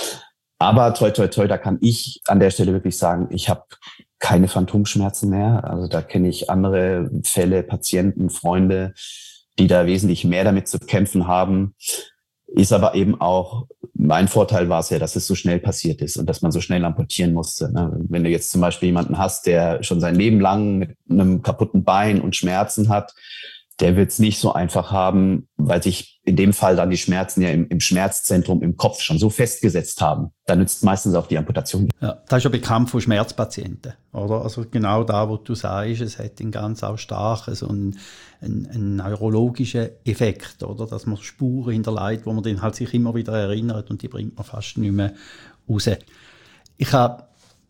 Speaker 1: Aber toi, toi, toi, da kann ich an der Stelle wirklich sagen, ich habe keine Phantomschmerzen mehr. Also da kenne ich andere Fälle, Patienten, Freunde, die da wesentlich mehr damit zu kämpfen haben. Ist aber eben auch, mein Vorteil war es ja, dass es so schnell passiert ist und dass man so schnell amputieren musste. Wenn du jetzt zum Beispiel jemanden hast, der schon sein Leben lang mit einem kaputten Bein und Schmerzen hat, der wird es nicht so einfach haben, weil sich in dem Fall dann die Schmerzen ja im Schmerzzentrum im Kopf schon so festgesetzt haben. Da nützt meistens auch die Amputation.
Speaker 2: Ja, das ist ja bekannt von Schmerzpatienten, oder? Also genau da, wo du sagst, es hat einen ganz auch starken so einen neurologischen Effekt, oder? Dass man Spuren hinterlässt, wo man dann halt sich immer wieder erinnert und die bringt man fast nicht mehr raus. Ich habe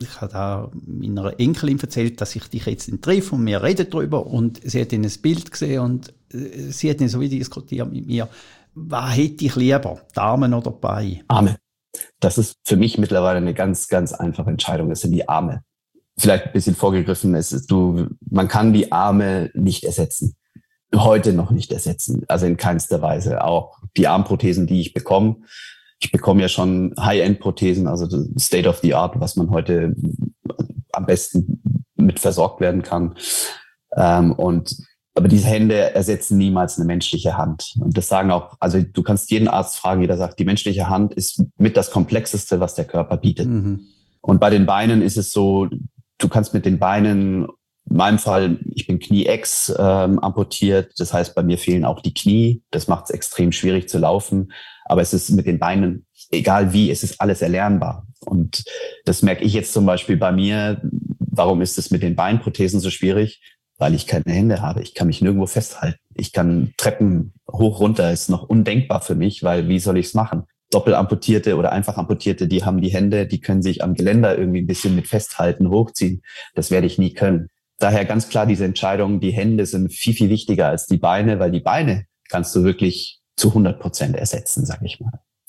Speaker 2: da meiner Enkelin erzählt, dass ich dich jetzt nicht treffe und wir reden darüber und sie hat dann ein Bild gesehen und sie hat dann so wie diskutiert mit mir, was hätte ich lieber, die Arme oder die Beine?
Speaker 1: Arme. Das ist für mich mittlerweile eine ganz, ganz einfache Entscheidung. Das sind die Arme. Vielleicht ein bisschen vorgegriffen. Man kann die Arme nicht ersetzen. Heute noch nicht ersetzen. Also in keinster Weise. Auch die Armprothesen, die ich bekomme. Ich bekomme ja schon High-End-Prothesen, also State of the Art, was man heute am besten mit versorgt werden kann. Aber diese Hände ersetzen niemals eine menschliche Hand. Und das sagen auch, also du kannst jeden Arzt fragen, jeder sagt, die menschliche Hand ist mit das Komplexeste, was der Körper bietet. Mhm. Und bei den Beinen ist es so, du kannst mit den Beinen, in meinem Fall, ich bin Knie-Ex amputiert, das heißt, bei mir fehlen auch die Knie. Das macht es extrem schwierig zu laufen. Aber es ist mit den Beinen, egal wie, es ist alles erlernbar. Und das merke ich jetzt zum Beispiel bei mir. Warum ist es mit den Beinprothesen so schwierig? Weil ich keine Hände habe. Ich kann mich nirgendwo festhalten. Ich kann Treppen hoch, runter. Ist noch undenkbar für mich, weil wie soll ich es machen? Doppelamputierte oder einfach Amputierte, die haben die Hände, die können sich am Geländer irgendwie ein bisschen mit festhalten, hochziehen. Das werde ich nie können. Daher ganz klar diese Entscheidung, die Hände sind viel, viel wichtiger als die Beine, weil die Beine kannst du wirklich zu 100% ersetzen, sag ich mal.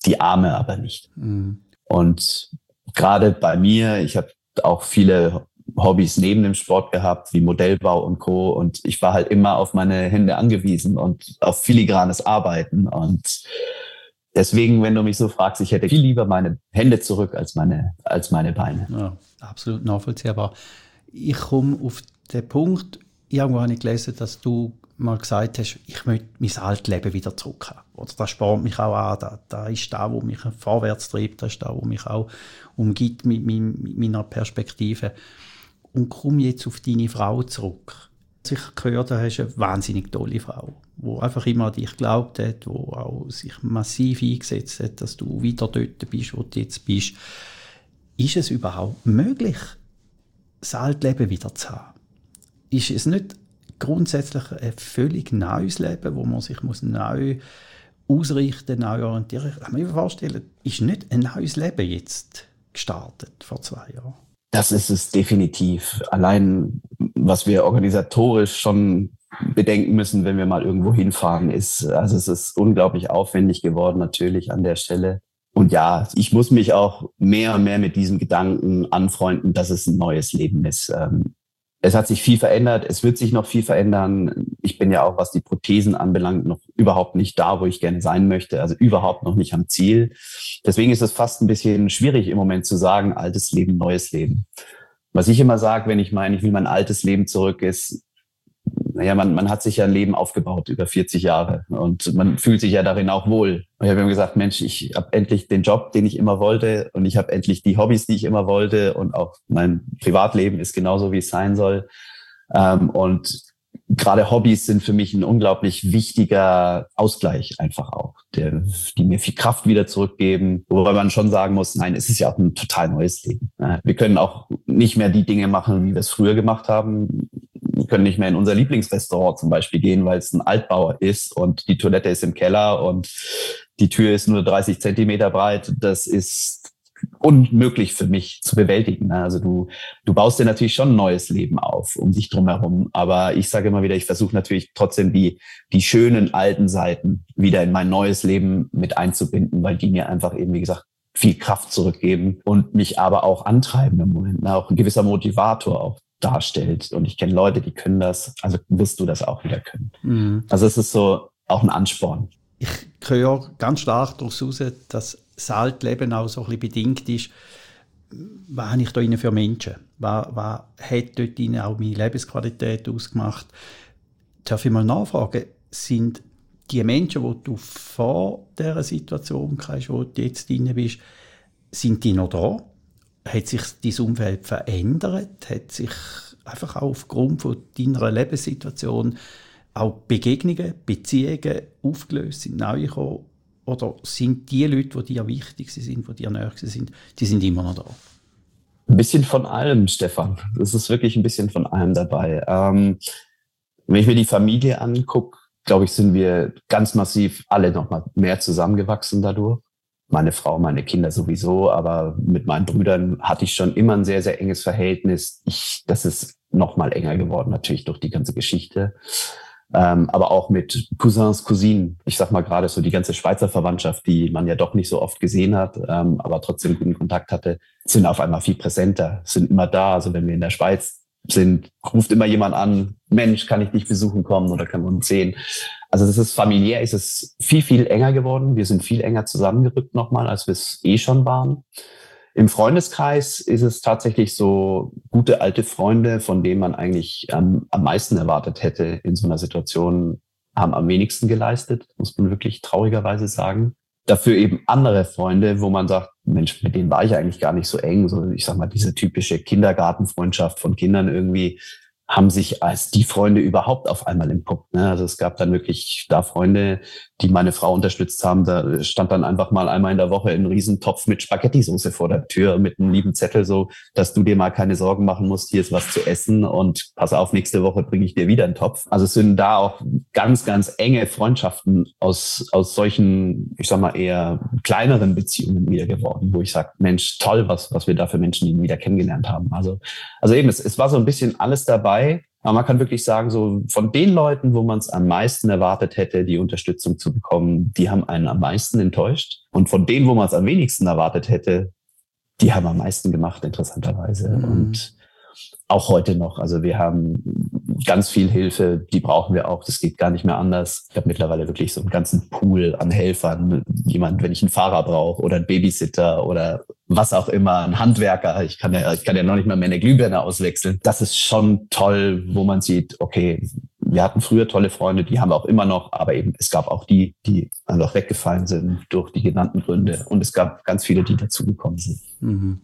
Speaker 1: die Arme aber nicht.
Speaker 2: Mhm.
Speaker 1: Und gerade bei mir, ich habe auch viele Hobbys neben dem Sport gehabt, wie Modellbau und Co. Und ich war halt immer auf meine Hände angewiesen und auf filigranes Arbeiten. Und deswegen, wenn du mich so fragst, ich hätte viel lieber meine Hände zurück als meine Beine.
Speaker 2: Ja, absolut nachvollziehbar. Ich komme auf den Punkt, irgendwo habe ich gelesen, dass du mal gesagt hast, ich möchte mein altes Leben wieder zurück haben. Oder das spornt mich auch an. Da ist da, wo mich vorwärts treibt, das ist da, wo mich auch umgibt mit meiner Perspektive. Und komme jetzt auf deine Frau zurück. Ich gehört, du hast eine wahnsinnig tolle Frau, die einfach immer an dich geglaubt hat, die auch sich massiv eingesetzt hat, dass du wieder dort bist, wo du jetzt bist. Ist es überhaupt möglich, das alte Leben wieder zu haben? Ist es nicht grundsätzlich ein völlig neues Leben, wo man sich neu ausrichten, neu orientieren muss? Ich kann mir vorstellen, ist nicht ein neues Leben jetzt gestartet vor 2 Jahren?
Speaker 1: Das ist es definitiv. Allein, was wir organisatorisch schon bedenken müssen, wenn wir mal irgendwo hinfahren, ist, also es ist unglaublich aufwendig geworden, natürlich an der Stelle. Und ja, ich muss mich auch mehr und mehr mit diesem Gedanken anfreunden, dass es ein neues Leben ist. Es hat sich viel verändert, es wird sich noch viel verändern. Ich bin ja auch, was die Prothesen anbelangt, noch überhaupt nicht da, wo ich gerne sein möchte, also überhaupt noch nicht am Ziel. Deswegen ist es fast ein bisschen schwierig im Moment zu sagen, altes Leben, neues Leben. Was ich immer sage, wenn ich meine, ich will mein altes Leben zurück, ist, naja, man hat sich ja ein Leben aufgebaut über 40 Jahre und man fühlt sich ja darin auch wohl. Und ich habe immer gesagt, Mensch, ich habe endlich den Job, den ich immer wollte und ich habe endlich die Hobbys, die ich immer wollte und auch mein Privatleben ist genauso, wie es sein soll. Und gerade Hobbys sind für mich ein unglaublich wichtiger Ausgleich einfach auch, die mir viel Kraft wieder zurückgeben, wobei man schon sagen muss, nein, es ist ja auch ein total neues Leben. Wir können auch nicht mehr die Dinge machen, wie wir es früher gemacht haben. Wir können nicht mehr in unser Lieblingsrestaurant zum Beispiel gehen, weil es ein Altbau ist und die Toilette ist im Keller und die Tür ist nur 30 Zentimeter breit. Das ist unmöglich für mich zu bewältigen. Also du baust dir natürlich schon ein neues Leben auf um dich drumherum. Aber ich sage immer wieder, ich versuche natürlich trotzdem die schönen alten Seiten wieder in mein neues Leben mit einzubinden, weil die mir einfach eben, wie gesagt, viel Kraft zurückgeben und mich aber auch antreiben im Moment. Auch ein gewisser Motivator auch darstellt. Und ich kenne Leute, die können das, also wirst du das auch wieder können. Mhm. Also es ist so auch ein Ansporn.
Speaker 2: Ich höre ganz stark daraus heraus, dass das alte Leben auch so ein bisschen bedingt ist, was habe ich da innen für Menschen? Was hat dort innen auch meine Lebensqualität ausgemacht? Darf ich mal nachfragen, sind die Menschen, die du vor dieser Situation kennst, wo du jetzt drin bist, sind die noch da? Hat sich dein Umfeld verändert? Hat sich einfach auch aufgrund von deiner Lebenssituation auch Begegnungen, Beziehungen aufgelöst, sind neu gekommen? Oder sind die Leute, die dir wichtig sind, die dir näher sind, die sind immer noch da?
Speaker 1: Ein bisschen von allem, Stefan. Es ist wirklich ein bisschen von allem dabei. Wenn ich mir die Familie angucke, glaube ich, sind wir ganz massiv alle noch mal mehr zusammengewachsen dadurch. Meine Frau, meine Kinder sowieso, aber mit meinen Brüdern hatte ich schon immer ein sehr, sehr enges Verhältnis. Das ist noch mal enger geworden, natürlich durch die ganze Geschichte. Aber auch mit Cousins, Cousinen. Ich sag mal gerade so die ganze Schweizer Verwandtschaft, die man ja doch nicht so oft gesehen hat, aber trotzdem guten Kontakt hatte, sind auf einmal viel präsenter, sind immer da. Also wenn wir in der Schweiz sind, ruft immer jemand an, Mensch, kann ich dich besuchen kommen oder kann man uns sehen? Also das ist familiär, ist es viel, viel enger geworden. Wir sind viel enger zusammengerückt nochmal, als wir es schon waren. Im Freundeskreis ist es tatsächlich so gute alte Freunde, von denen man eigentlich am meisten erwartet hätte in so einer Situation, haben am wenigsten geleistet, muss man wirklich traurigerweise sagen. Dafür eben andere Freunde, wo man sagt, Mensch, mit denen war ich eigentlich gar nicht so eng. So, ich sag mal, diese typische Kindergartenfreundschaft von Kindern irgendwie haben sich als die Freunde überhaupt auf einmal entpuppt. Ne? Also es gab dann wirklich da Freunde, die meine Frau unterstützt haben. Da stand dann einfach mal einmal in der Woche ein Riesentopf mit Spaghetti-Soße vor der Tür mit einem lieben Zettel, so, dass du dir mal keine Sorgen machen musst, hier ist was zu essen und pass auf, nächste Woche bringe ich dir wieder einen Topf. Also es sind da auch ganz, ganz enge Freundschaften aus solchen, ich sag mal, eher kleineren Beziehungen wieder geworden, wo ich sage, Mensch, toll, was wir da für Menschen wieder kennengelernt haben. Also eben, es war so ein bisschen alles dabei. Aber man kann wirklich sagen, so von den Leuten, wo man es am meisten erwartet hätte, die Unterstützung zu bekommen, die haben einen am meisten enttäuscht. Und von denen, wo man es am wenigsten erwartet hätte, die haben am meisten gemacht, interessanterweise. Und auch heute noch. Also wir haben ganz viel Hilfe, die brauchen wir auch. Das geht gar nicht mehr anders. Ich habe mittlerweile wirklich so einen ganzen Pool an Helfern. Jemand, wenn ich einen Fahrer brauche oder einen Babysitter oder was auch immer, ein Handwerker. Ich kann ja noch nicht mal mehr eine Glühbirne auswechseln. Das ist schon toll, wo man sieht, okay, wir hatten früher tolle Freunde, die haben wir auch immer noch, aber eben es gab auch die einfach weggefallen sind durch die genannten Gründe. Und es gab ganz viele, die dazugekommen sind.
Speaker 2: Mhm.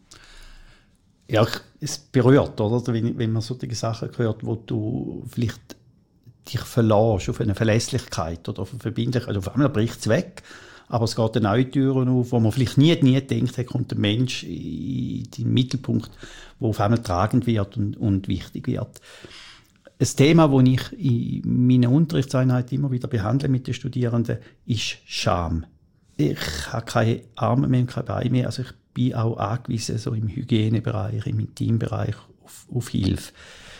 Speaker 2: Ja, es berührt, oder? Wenn man solche Sachen hört, wo du vielleicht dich verlässt auf eine Verlässlichkeit oder auf eine Verbindlichkeit. Auf einmal bricht es weg, aber es geht eine neue Türen auf, wo man vielleicht nie denkt, da kommt ein Mensch in den Mittelpunkt, wo auf einmal tragend wird und wichtig wird. Ein Thema, das ich in meiner Unterrichtseinheit immer wieder behandle mit den Studierenden, ist Scham. Ich habe keine Arme mehr, keine Beine mehr, also ich bin auch angewiesen, so im Hygienebereich, im Intimbereich auf Hilfe.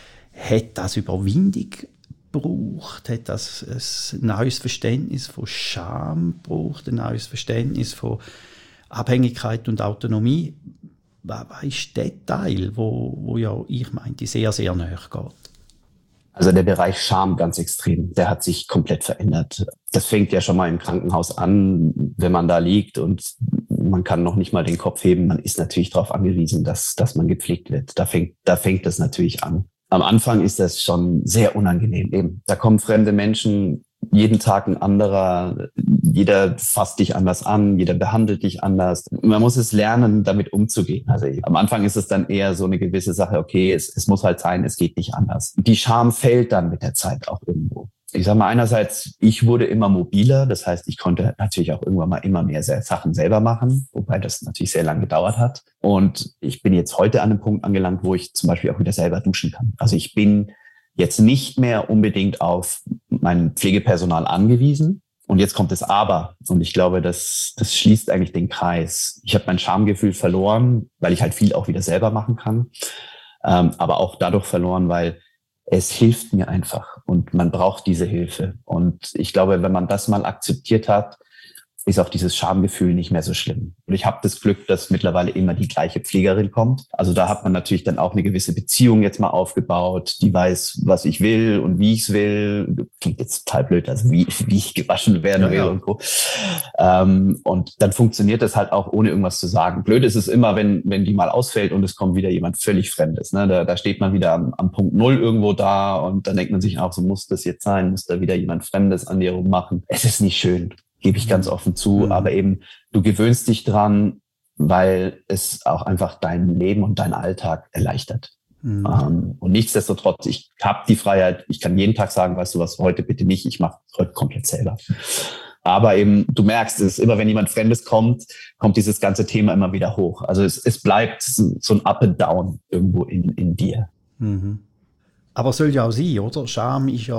Speaker 2: Hat das Überwindung gebraucht? Hat das ein neues Verständnis von Scham gebraucht? Ein neues Verständnis von Abhängigkeit und Autonomie? Was ist der Teil, wo ja, ich meinte, sehr, sehr nahe geht?
Speaker 1: Also der Bereich Scham ganz extrem, der hat sich komplett verändert. Das fängt ja schon mal im Krankenhaus an, wenn man da liegt und man kann noch nicht mal den Kopf heben. Man ist natürlich darauf angewiesen, dass man gepflegt wird. Da fängt das natürlich an. Am Anfang ist das schon sehr unangenehm. Eben, da kommen fremde Menschen, jeden Tag ein anderer, jeder fasst dich anders an, jeder behandelt dich anders. Man muss es lernen, damit umzugehen. Also am Anfang ist es dann eher so eine gewisse Sache, okay, es muss halt sein, es geht nicht anders. Die Scham fällt dann mit der Zeit auch irgendwo. Ich sage mal, einerseits, ich wurde immer mobiler, das heißt, ich konnte natürlich auch irgendwann mal immer mehr Sachen selber machen, wobei das natürlich sehr lange gedauert hat. Und ich bin jetzt heute an einem Punkt angelangt, wo ich zum Beispiel auch wieder selber duschen kann. Also ich bin jetzt nicht mehr unbedingt auf mein Pflegepersonal angewiesen. Und jetzt kommt das Aber. Und ich glaube, das schließt eigentlich den Kreis. Ich habe mein Schamgefühl verloren, weil ich halt viel auch wieder selber machen kann. Aber auch dadurch verloren, weil es hilft mir einfach und man braucht diese Hilfe. Und ich glaube, wenn man das mal akzeptiert hat, ist auch dieses Schamgefühl nicht mehr so schlimm. Und ich habe das Glück, dass mittlerweile immer die gleiche Pflegerin kommt. Also da hat man natürlich dann auch eine gewisse Beziehung jetzt mal aufgebaut. Die weiß, was ich will und wie ich es will. Klingt jetzt total blöd, also wie ich gewaschen werden will und so. Und dann funktioniert das halt auch, ohne irgendwas zu sagen. Blöd ist es immer, wenn die mal ausfällt und es kommt wieder jemand völlig Fremdes. Ne? Da steht man wieder am Punkt Null irgendwo da und dann denkt man sich auch, so muss das jetzt sein? Muss da wieder jemand Fremdes an dir rummachen? Es ist nicht schön. Gebe ich ganz offen zu, aber eben du gewöhnst dich dran, weil es auch einfach dein Leben und deinen Alltag erleichtert. Und nichtsdestotrotz, ich habe die Freiheit, ich kann jeden Tag sagen, weißt du was, heute bitte nicht, ich mache heute komplett selber. Aber eben, du merkst es, immer wenn jemand Fremdes kommt dieses ganze Thema immer wieder hoch. Also es bleibt so ein Up and Down irgendwo in dir.
Speaker 2: Mhm. Aber soll ja auch sein, oder? Scham ist ja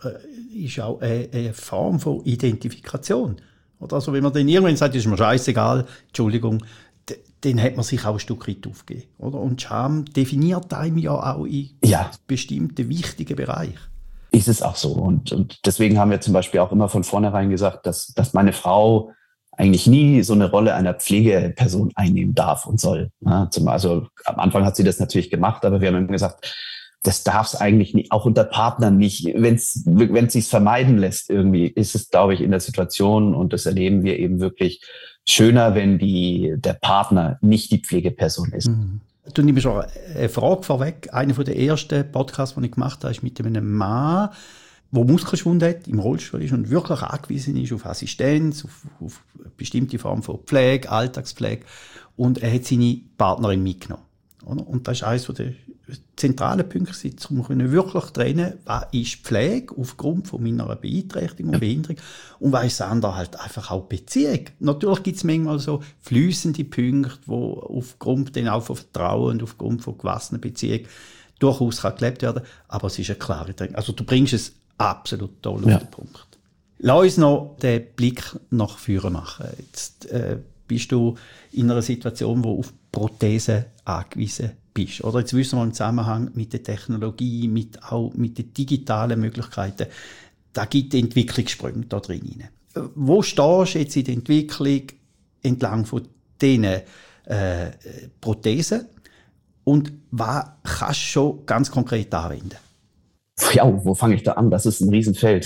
Speaker 2: auch eine Form von Identifikation. Oder? Also wenn man dann irgendwann sagt, ist mir scheißegal, Entschuldigung, dann hat man sich auch ein Stück weit aufgegeben. Oder? Und Scham definiert einem ja auch in bestimmten wichtigen Bereichen.
Speaker 1: Ist es auch so. Und deswegen haben wir zum Beispiel auch immer von vornherein gesagt, dass meine Frau eigentlich nie so eine Rolle einer Pflegeperson einnehmen darf und soll. Also am Anfang hat sie das natürlich gemacht, aber wir haben immer gesagt, das darf es eigentlich nicht, auch unter Partnern nicht. Wenn es sich vermeiden lässt, irgendwie ist es, glaube ich, in der Situation, und das erleben wir eben wirklich, schöner, wenn der Partner nicht die Pflegeperson ist.
Speaker 2: Du nimmst schon eine Frage vorweg. Einer der ersten Podcasts, die ich gemacht habe, ist mit einem Mann, der Muskelschwund hat, im Rollstuhl ist und wirklich angewiesen ist auf Assistenz, auf bestimmte Form von Pflege, Alltagspflege. Und er hat seine Partnerin mitgenommen. Und das ist eines der zentralen Punkte, um wirklich trennen, was ist Pflege aufgrund von meiner Beeinträchtigung und Behinderung und was ist das andere halt einfach auch Beziehung. Natürlich gibt es manchmal so fließende Punkte, wo aufgrund dann auch von Vertrauen und aufgrund von gewachsener Beziehung durchaus gelebt werden kann, aber es ist eine klare Trennung. Also du bringst es absolut toll auf den Punkt. Lass uns noch den Blick nach vorne machen. Jetzt bist du in einer Situation, wo du auf Prothesen angewiesen bist. bist. Oder jetzt wissen wir im Zusammenhang mit der Technologie, auch mit den digitalen Möglichkeiten, da gibt es Entwicklungssprünge da drin. Wo stehst du jetzt in der Entwicklung entlang von diesen Prothesen und was kannst du schon ganz konkret anwenden?
Speaker 1: Ja, wo fange ich da an? Das ist ein Riesenfeld.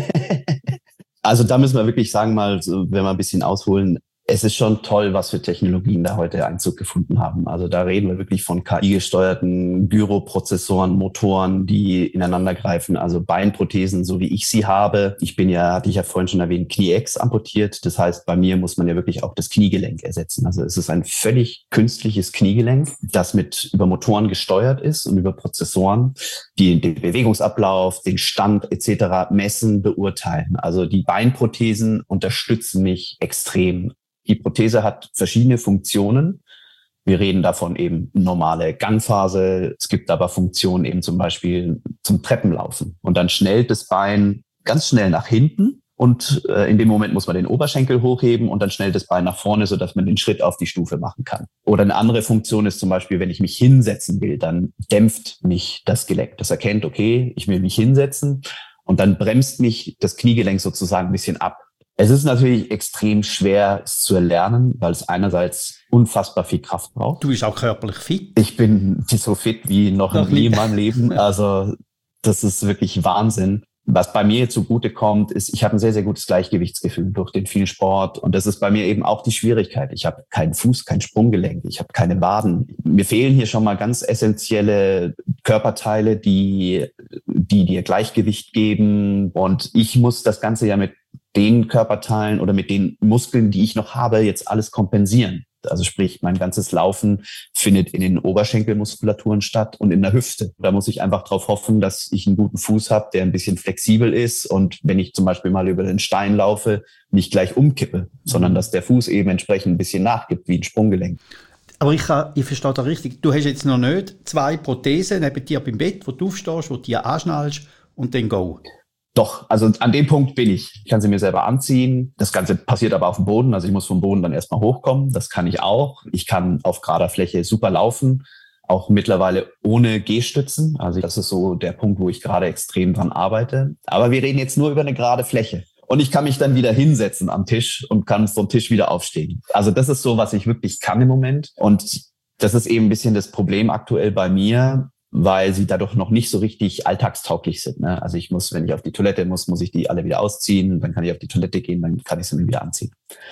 Speaker 1: Also da müssen wir wirklich sagen, mal, wenn wir ein bisschen ausholen, es ist schon toll, was für Technologien da heute Einzug gefunden haben. Also da reden wir wirklich von KI-gesteuerten Gyroprozessoren, Motoren, die ineinander greifen. Also Beinprothesen, so wie ich sie habe. Hatte ich ja vorhin schon erwähnt, Knie-Ex amputiert. Das heißt, bei mir muss man ja wirklich auch das Kniegelenk ersetzen. Also es ist ein völlig künstliches Kniegelenk, das über Motoren gesteuert ist und über Prozessoren, die den Bewegungsablauf, den Stand etc. messen, beurteilen. Also die Beinprothesen unterstützen mich extrem. Die Prothese hat verschiedene Funktionen. Wir reden davon eben normale Gangphase. Es gibt aber Funktionen eben zum Beispiel zum Treppenlaufen. Und dann schnellt das Bein ganz schnell nach hinten. Und in dem Moment muss man den Oberschenkel hochheben und dann schnellt das Bein nach vorne, sodass man den Schritt auf die Stufe machen kann. Oder eine andere Funktion ist zum Beispiel, wenn ich mich hinsetzen will, dann dämpft mich das Gelenk. Das erkennt, okay, ich will mich hinsetzen. Und dann bremst mich das Kniegelenk sozusagen ein bisschen ab. Es ist natürlich extrem schwer, es zu erlernen, weil es einerseits unfassbar viel Kraft braucht.
Speaker 2: Du bist auch körperlich fit.
Speaker 1: Ich bin so fit wie noch nie in meinem Leben. Also das ist wirklich Wahnsinn. Was bei mir zugute kommt, ist, ich habe ein sehr, sehr gutes Gleichgewichtsgefühl durch den vielen Sport. Und das ist bei mir eben auch die Schwierigkeit. Ich habe keinen Fuß, kein Sprunggelenk, ich habe keine Waden. Mir fehlen hier schon mal ganz essentielle Körperteile, die dir Gleichgewicht geben. Und ich muss das Ganze ja mit den Körperteilen oder mit den Muskeln, die ich noch habe, jetzt alles kompensieren. Also sprich, mein ganzes Laufen findet in den Oberschenkelmuskulaturen statt und in der Hüfte. Da muss ich einfach darauf hoffen, dass ich einen guten Fuß habe, der ein bisschen flexibel ist und wenn ich zum Beispiel mal über den Stein laufe, nicht gleich umkippe, sondern dass der Fuß eben entsprechend ein bisschen nachgibt, wie ein Sprunggelenk.
Speaker 2: Aber ich verstehe da richtig. Du hast jetzt noch nicht 2 Prothesen neben dir beim Bett, wo du aufstehst, wo du dir anschnallst und dann go.
Speaker 1: Doch, also an dem Punkt bin ich. Ich kann sie mir selber anziehen. Das Ganze passiert aber auf dem Boden. Also ich muss vom Boden dann erstmal hochkommen. Das kann ich auch. Ich kann auf gerader Fläche super laufen. Auch mittlerweile ohne Gehstützen. Also das ist so der Punkt, wo ich gerade extrem dran arbeite. Aber wir reden jetzt nur über eine gerade Fläche. Und ich kann mich dann wieder hinsetzen am Tisch und kann vom Tisch wieder aufstehen. Also das ist so, was ich wirklich kann im Moment. Und das ist eben ein bisschen das Problem aktuell bei mir, weil sie dadurch noch nicht so richtig alltagstauglich sind. Ne? Also ich muss, wenn ich auf die Toilette muss ich die alle wieder ausziehen. Dann kann ich auf die Toilette gehen, dann kann ich sie mir wieder anziehen.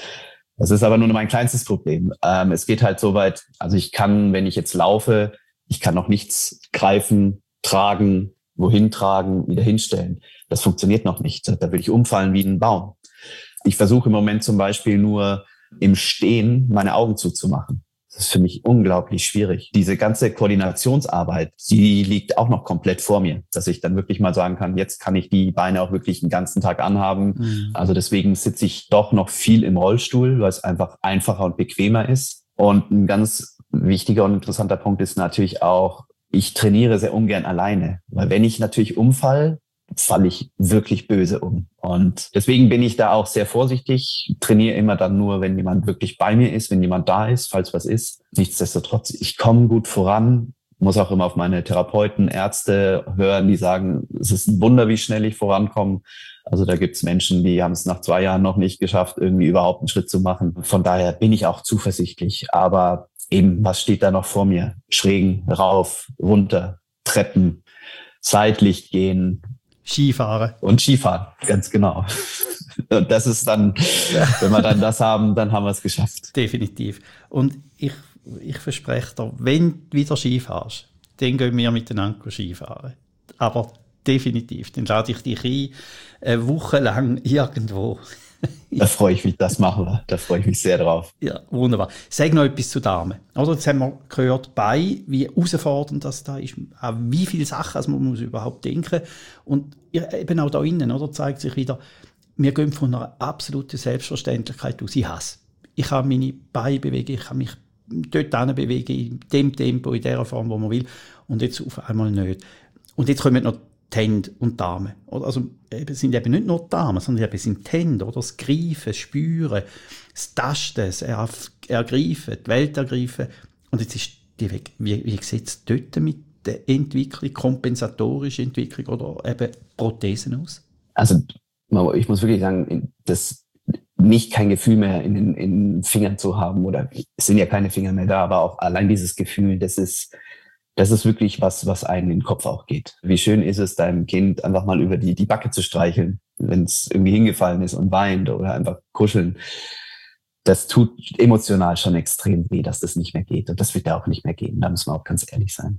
Speaker 1: Das ist aber nur mein kleinstes Problem. Es geht halt so weit, also ich kann, wenn ich jetzt laufe, ich kann noch nichts greifen, tragen, wohin tragen, wieder hinstellen. Das funktioniert noch nicht. Da will ich umfallen wie ein Baum. Ich versuche im Moment zum Beispiel nur im Stehen meine Augen zuzumachen. Das ist für mich unglaublich schwierig. Diese ganze Koordinationsarbeit, die liegt auch noch komplett vor mir, dass ich dann wirklich mal sagen kann, jetzt kann ich die Beine auch wirklich den ganzen Tag anhaben. Mhm. Also deswegen sitze ich doch noch viel im Rollstuhl, weil es einfach einfacher und bequemer ist. Und ein ganz wichtiger und interessanter Punkt ist natürlich auch, ich trainiere sehr ungern alleine, weil wenn ich natürlich umfalle, falle ich wirklich böse um. Und deswegen bin ich da auch sehr vorsichtig, trainiere immer dann nur, wenn jemand wirklich bei mir ist, wenn jemand da ist, falls was ist. Nichtsdestotrotz, ich komme gut voran, muss auch immer auf meine Therapeuten, Ärzte hören, die sagen, es ist ein Wunder, wie schnell ich vorankomme. Also da gibt's Menschen, die haben es nach 2 Jahren noch nicht geschafft, irgendwie überhaupt einen Schritt zu machen. Von daher bin ich auch zuversichtlich. Aber eben, was steht da noch vor mir? Schrägen, rauf, runter, Treppen, seitlich gehen,
Speaker 2: Skifahren.
Speaker 1: Und Skifahren, ganz genau. Und das ist dann, wenn wir dann das haben, dann haben wir es geschafft.
Speaker 2: Definitiv. Und ich verspreche dir, wenn du wieder Skifährst, dann gehen wir miteinander Skifahren. Aber definitiv, dann lade ich dich ein, eine Woche lang irgendwo.
Speaker 1: Da freue ich mich, das machen wir. Da freue ich mich sehr drauf.
Speaker 2: Ja, wunderbar. Sag noch etwas zu Damen. Oder, jetzt haben wir gehört, wie herausfordernd das da ist, an wie viele Sachen also man muss überhaupt denken. Und eben auch da innen, oder, zeigt sich wieder, wir gehen von einer absoluten Selbstverständlichkeit aus. Ich hasse. Ich kann meine Beine bewegen, ich kann mich dort bewegen, in dem Tempo, in der Form, wo man will. Und jetzt auf einmal nicht. Und jetzt kommen noch die Hände und die Damen. Also es sind eben nicht nur die Damen, sondern es sind die Hände, oder? Das Greifen, das Spüren, das Tasten, das Ergreifen, die Welt ergreifen. Und jetzt ist Wie sieht es dort mit der Entwicklung, kompensatorische Entwicklung oder eben Prothesen aus?
Speaker 1: Also ich muss wirklich sagen, dass nicht kein Gefühl mehr in den Fingern zu haben, oder es sind ja keine Finger mehr da, aber auch allein dieses Gefühl, das ist wirklich was einem in den Kopf auch geht. Wie schön ist es, deinem Kind einfach mal über die Backe zu streicheln, wenn es irgendwie hingefallen ist und weint, oder einfach kuscheln. Das tut emotional schon extrem weh, dass das nicht mehr geht. Und das wird ja auch nicht mehr gehen. Da müssen wir auch ganz ehrlich sein.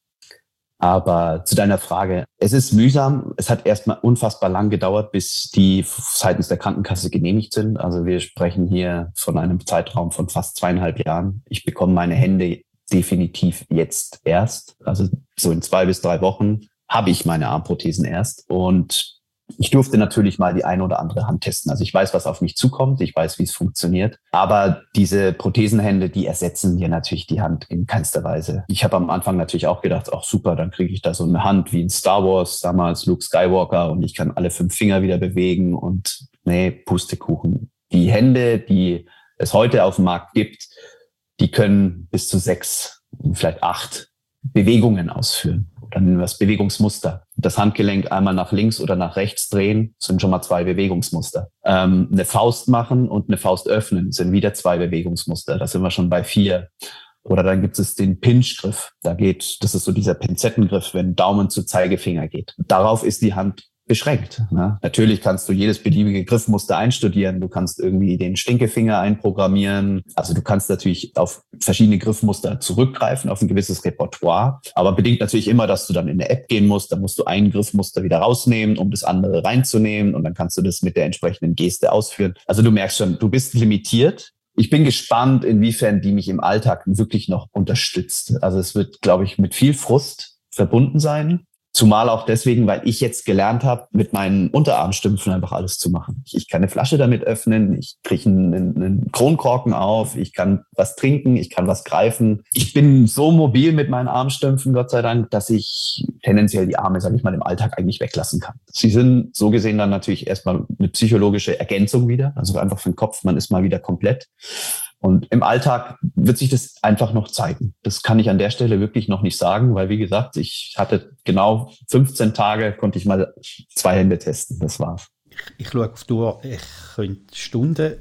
Speaker 1: Aber zu deiner Frage, es ist mühsam. Es hat erstmal unfassbar lang gedauert, bis die seitens der Krankenkasse genehmigt sind. Also wir sprechen hier von einem Zeitraum von fast 2,5 Jahren. Ich bekomme meine Hände definitiv jetzt erst. Also so in 2 bis 3 Wochen habe ich meine Armprothesen erst. Und ich durfte natürlich mal die eine oder andere Hand testen. Also ich weiß, was auf mich zukommt. Ich weiß, wie es funktioniert. Aber diese Prothesenhände, die ersetzen dir natürlich die Hand in keinster Weise. Ich habe am Anfang natürlich auch gedacht, ach super, dann kriege ich da so eine Hand wie in Star Wars, damals Luke Skywalker, und ich kann alle 5 Finger wieder bewegen. Und nee, Pustekuchen. Die Hände, die es heute auf dem Markt gibt, die können bis zu 6, vielleicht 8 Bewegungen ausführen. Dann nennen wir das Bewegungsmuster. Das Handgelenk einmal nach links oder nach rechts drehen, sind schon mal 2 Bewegungsmuster. Eine Faust machen und eine Faust öffnen sind wieder 2 Bewegungsmuster. Da sind wir schon bei 4. Oder dann gibt es den Pinch-Griff. Das ist so dieser Pinzettengriff, wenn Daumen zu Zeigefinger geht. Darauf ist die Hand beschränkt. Ne? Natürlich kannst du jedes beliebige Griffmuster einstudieren. Du kannst irgendwie den Stinkefinger einprogrammieren. Also du kannst natürlich auf verschiedene Griffmuster zurückgreifen, auf ein gewisses Repertoire. Aber bedingt natürlich immer, dass du dann in eine App gehen musst. Da musst du ein Griffmuster wieder rausnehmen, um das andere reinzunehmen. Und dann kannst du das mit der entsprechenden Geste ausführen. Also du merkst schon, du bist limitiert. Ich bin gespannt, inwiefern die mich im Alltag wirklich noch unterstützt. Also es wird, glaube ich, mit viel Frust verbunden sein. Zumal auch deswegen, weil ich jetzt gelernt habe, mit meinen Unterarmstümpfen einfach alles zu machen. Ich kann eine Flasche damit öffnen, ich kriege einen Kronkorken auf, ich kann was trinken, ich kann was greifen. Ich bin so mobil mit meinen Armstümpfen, Gott sei Dank, dass ich tendenziell die Arme, sage ich mal, im Alltag eigentlich weglassen kann. Sie sind so gesehen dann natürlich erstmal eine psychologische Ergänzung wieder, also einfach für den Kopf, man ist mal wieder komplett. Und im Alltag wird sich das einfach noch zeigen. Das kann ich an der Stelle wirklich noch nicht sagen, weil, wie gesagt, ich hatte genau 15 Tage, konnte ich mal 2 Hände testen. Das war's.
Speaker 2: Ich schaue auf die Uhr, ich könnte Stunden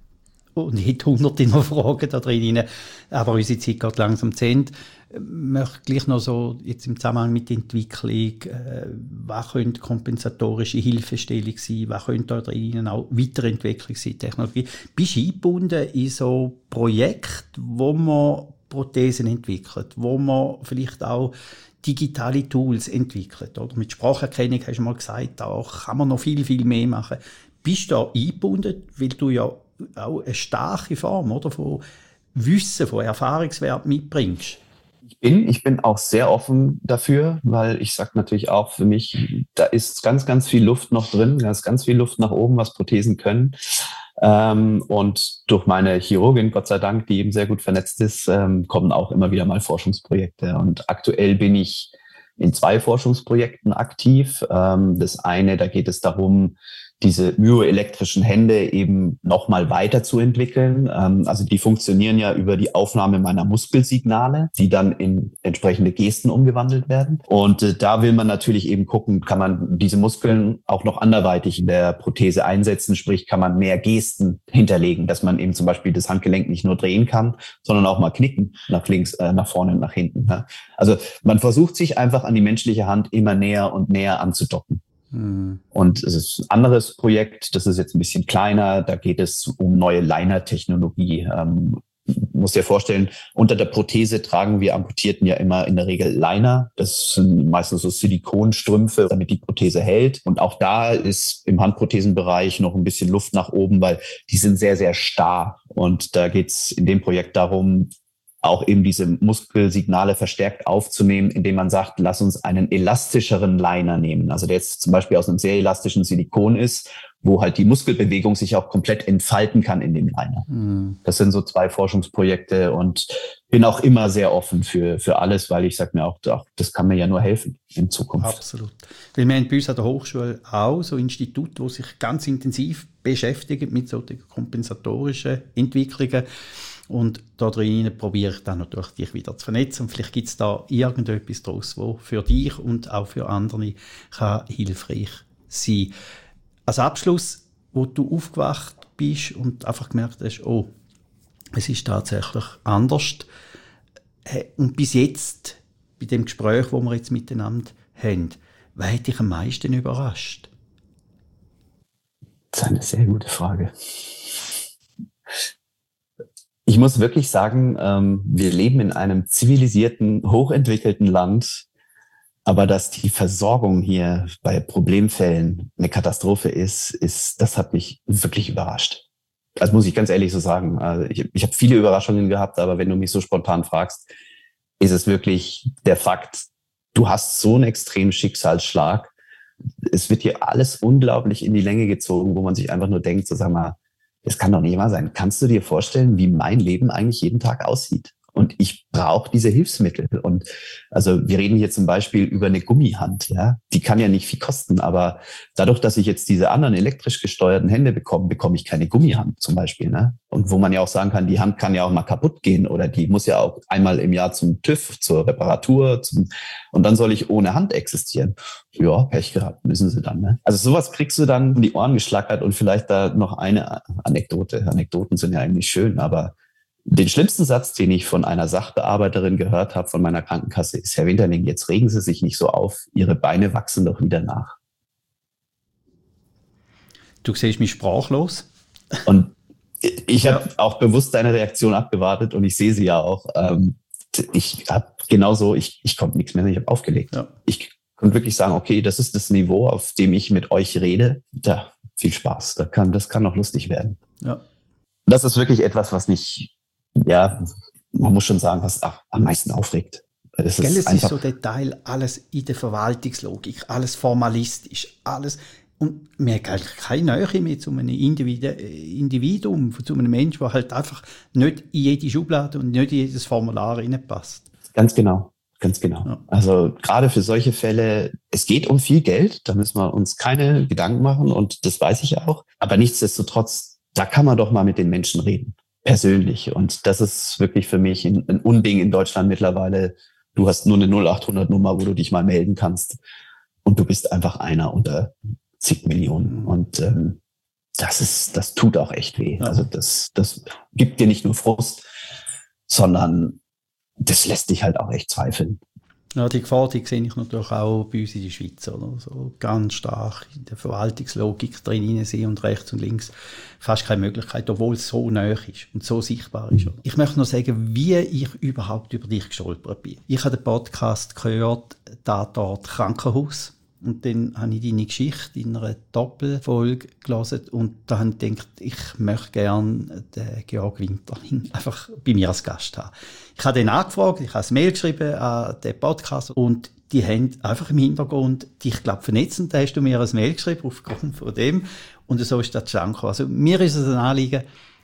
Speaker 2: und nicht Hunderte noch Fragen da drin rein, aber unsere Zeit geht langsam zu Ende. Ich möchte gleich noch so jetzt im Zusammenhang mit der Entwicklung, was könnte kompensatorische Hilfestellung sein, was könnte da drinnen auch Weiterentwicklung sein, Technologie. Bist du eingebunden in so Projekte, wo man Prothesen entwickelt, wo man vielleicht auch digitale Tools entwickelt, oder? Mit Spracherkennung hast du mal gesagt, da kann man noch viel, viel mehr machen. Bist du da eingebunden, weil du ja auch eine starke Form, oder, von Wissen, von Erfahrungswert mitbringst?
Speaker 1: Ich bin auch sehr offen dafür, weil ich sage natürlich auch für mich, da ist ganz, ganz viel Luft noch drin, da ist ganz viel Luft nach oben, was Prothesen können. Und durch meine Chirurgin, Gott sei Dank, die eben sehr gut vernetzt ist, kommen auch immer wieder mal Forschungsprojekte. Und aktuell bin ich in 2 Forschungsprojekten aktiv. Das eine, da geht es darum, diese myoelektrischen Hände eben nochmal weiterzuentwickeln. Also die funktionieren ja über die Aufnahme meiner Muskelsignale, die dann in entsprechende Gesten umgewandelt werden. Und da will man natürlich eben gucken, kann man diese Muskeln auch noch anderweitig in der Prothese einsetzen, sprich kann man mehr Gesten hinterlegen, dass man eben zum Beispiel das Handgelenk nicht nur drehen kann, sondern auch mal knicken, nach links, nach vorne und nach hinten. Also man versucht sich einfach an die menschliche Hand immer näher und näher anzudocken. Und es ist ein anderes Projekt, das ist jetzt ein bisschen kleiner, da geht es um neue Liner-Technologie. Muss dir vorstellen, unter der Prothese tragen wir Amputierten ja immer in der Regel Liner. Das sind meistens so Silikonstrümpfe, damit die Prothese hält. Und auch da ist im Handprothesenbereich noch ein bisschen Luft nach oben, weil die sind sehr, sehr starr. Und da geht es in dem Projekt darum, auch eben diese Muskelsignale verstärkt aufzunehmen, indem man sagt, lass uns einen elastischeren Liner nehmen. Also der jetzt zum Beispiel aus einem sehr elastischen Silikon ist, wo halt die Muskelbewegung sich auch komplett entfalten kann in dem Liner. Das sind so 2 Forschungsprojekte und bin auch immer sehr offen für alles, weil ich sage mir auch, das kann mir ja nur helfen in Zukunft.
Speaker 2: Absolut. Weil wir haben bei uns an der Hochschule auch so Institute, die sich ganz intensiv beschäftigen mit solchen kompensatorischen Entwicklungen. Und da drinnen probiere ich dann natürlich dich wieder zu vernetzen. Und vielleicht gibt es da irgendetwas daraus, was für dich und auch für andere kann hilfreich sein. Als Abschluss, wo du aufgewacht bist und einfach gemerkt hast, oh, es ist tatsächlich anders. Und bis jetzt, bei dem Gespräch, das wir jetzt miteinander haben, was hat dich am meisten überrascht?
Speaker 1: Das ist eine sehr gute Frage. Ich muss wirklich sagen, wir leben in einem zivilisierten, hochentwickelten Land, aber dass die Versorgung hier bei Problemfällen eine Katastrophe ist, das hat mich wirklich überrascht. Das muss ich ganz ehrlich so sagen. Also ich habe viele Überraschungen gehabt, aber wenn du mich so spontan fragst, ist es wirklich der Fakt, du hast so einen extremen Schicksalsschlag. Es wird hier alles unglaublich in die Länge gezogen, wo man sich einfach nur denkt, so sag mal, das kann doch nicht wahr sein. Kannst du dir vorstellen, wie mein Leben eigentlich jeden Tag aussieht? Und ich brauche diese Hilfsmittel. Und also wir reden hier zum Beispiel über eine Gummihand, ja. Die kann ja nicht viel kosten, aber dadurch, dass ich jetzt diese anderen elektrisch gesteuerten Hände bekomme ich keine Gummihand zum Beispiel, ne? Und wo man ja auch sagen kann, die Hand kann ja auch mal kaputt gehen oder die muss ja auch einmal im Jahr zum TÜV, zur Reparatur, und dann soll ich ohne Hand existieren. Ja, Pech gehabt, müssen sie dann, ne? Also sowas kriegst du dann um die Ohren geschlackert und vielleicht da noch eine Anekdote. Anekdoten sind ja eigentlich schön, aber den schlimmsten Satz, den ich von einer Sachbearbeiterin gehört habe, von meiner Krankenkasse, ist: Herr Winterling, jetzt regen Sie sich nicht so auf, Ihre Beine wachsen doch wieder nach.
Speaker 2: Du siehst mich sprachlos.
Speaker 1: Und ich habe auch bewusst deine Reaktion abgewartet und ich sehe sie ja auch. Ich habe genauso, ich konnte nichts mehr, ich habe aufgelegt. Ja. Ich konnte wirklich sagen, okay, das ist das Niveau, auf dem ich mit euch rede. Ja, viel Spaß, das kann noch lustig werden. Ja. Das ist wirklich etwas, was mich, ja, man muss schon sagen, was am meisten aufregt.
Speaker 2: Es ist so Detail, alles in der Verwaltungslogik, alles formalistisch, alles. Und wir haben keine Nähe mehr zu einem Individuum, zu einem Menschen, der halt einfach nicht in jede Schublade und nicht in jedes Formular reinpasst.
Speaker 1: Ganz genau. Ja. Also gerade für solche Fälle, es geht um viel Geld, da müssen wir uns keine Gedanken machen und das weiß ich auch. Aber nichtsdestotrotz, da kann man doch mal mit den Menschen reden. Persönlich. Und das ist wirklich für mich ein Unding in Deutschland mittlerweile. Du hast nur eine 0800-Nummer, wo du dich mal melden kannst. Und du bist einfach einer unter zig Millionen. Und das tut auch echt weh. Ja. Also das gibt dir nicht nur Frust, sondern das lässt dich halt auch echt zweifeln.
Speaker 2: Ja, die Gefahr, die sehe ich natürlich auch bei uns in der Schweiz, oder? So ganz stark in der Verwaltungslogik drin sehen und rechts und links fast keine Möglichkeit, obwohl es so nahe ist und so sichtbar ist. Oder? Ich möchte noch sagen, wie ich überhaupt über dich gestolpert bin. Ich habe den Podcast gehört, Tatort Krankenhaus. Und dann habe ich deine Geschichte in einer Doppelfolge gelesen und da habe ich gedacht, ich möchte gerne den Georg Winterling einfach bei mir als Gast haben. Ich habe den angefragt, ich habe ein Mail geschrieben an den Podcast und die haben einfach im Hintergrund dich, glaube ich, vernetzt und da hast du mir ein Mail geschrieben aufgrund von dem und so ist das zustande gekommen. Also mir ist es ein Anliegen,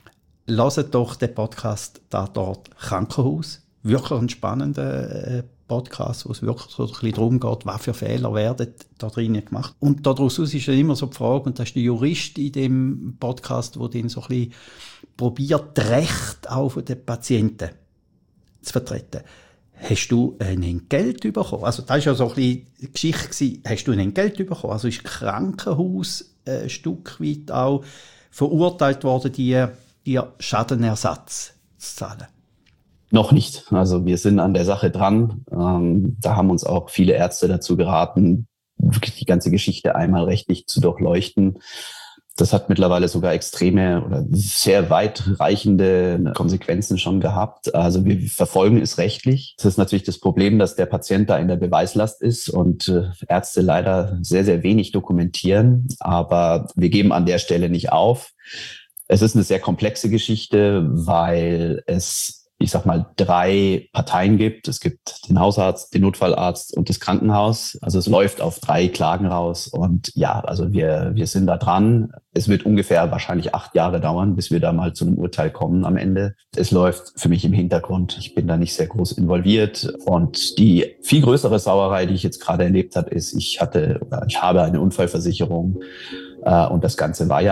Speaker 2: hört doch den Podcast Tatort Krankenhaus. Wirklich ein spannender Podcast, wo es wirklich so ein bisschen darum geht, was für Fehler werden da drinnen gemacht. Und daraus ist dann immer so die Frage, und das ist der Jurist in dem Podcast, der dann so ein bisschen probiert, das Recht auch von den Patienten zu vertreten. Hast du ein Entgelt bekommen? Also das war ja so ein bisschen die Geschichte gewesen. Hast du ein Entgelt bekommen? Also ist Krankenhaus ein Stück weit auch verurteilt worden, dir Schadenersatz zu zahlen?
Speaker 1: Noch nicht. Also wir sind an der Sache dran. Da haben uns auch viele Ärzte dazu geraten, wirklich die ganze Geschichte einmal rechtlich zu durchleuchten. Das hat mittlerweile sogar extreme oder sehr weitreichende Konsequenzen schon gehabt. Also wir verfolgen es rechtlich. Das ist natürlich das Problem, dass der Patient da in der Beweislast ist und Ärzte leider sehr, sehr wenig dokumentieren. Aber wir geben an der Stelle nicht auf. Es ist eine sehr komplexe Geschichte, weil es, ich sag mal, 3 Parteien gibt. Es gibt den Hausarzt, den Notfallarzt und das Krankenhaus. Also es läuft auf 3 Klagen raus. Und ja, also wir sind da dran. Es wird ungefähr wahrscheinlich 8 Jahre dauern, bis wir da mal zu einem Urteil kommen am Ende. Es läuft für mich im Hintergrund. Ich bin da nicht sehr groß involviert. Und die viel größere Sauerei, die ich jetzt gerade erlebt habe, ist, ich habe eine Unfallversicherung. Und das Ganze war ja ein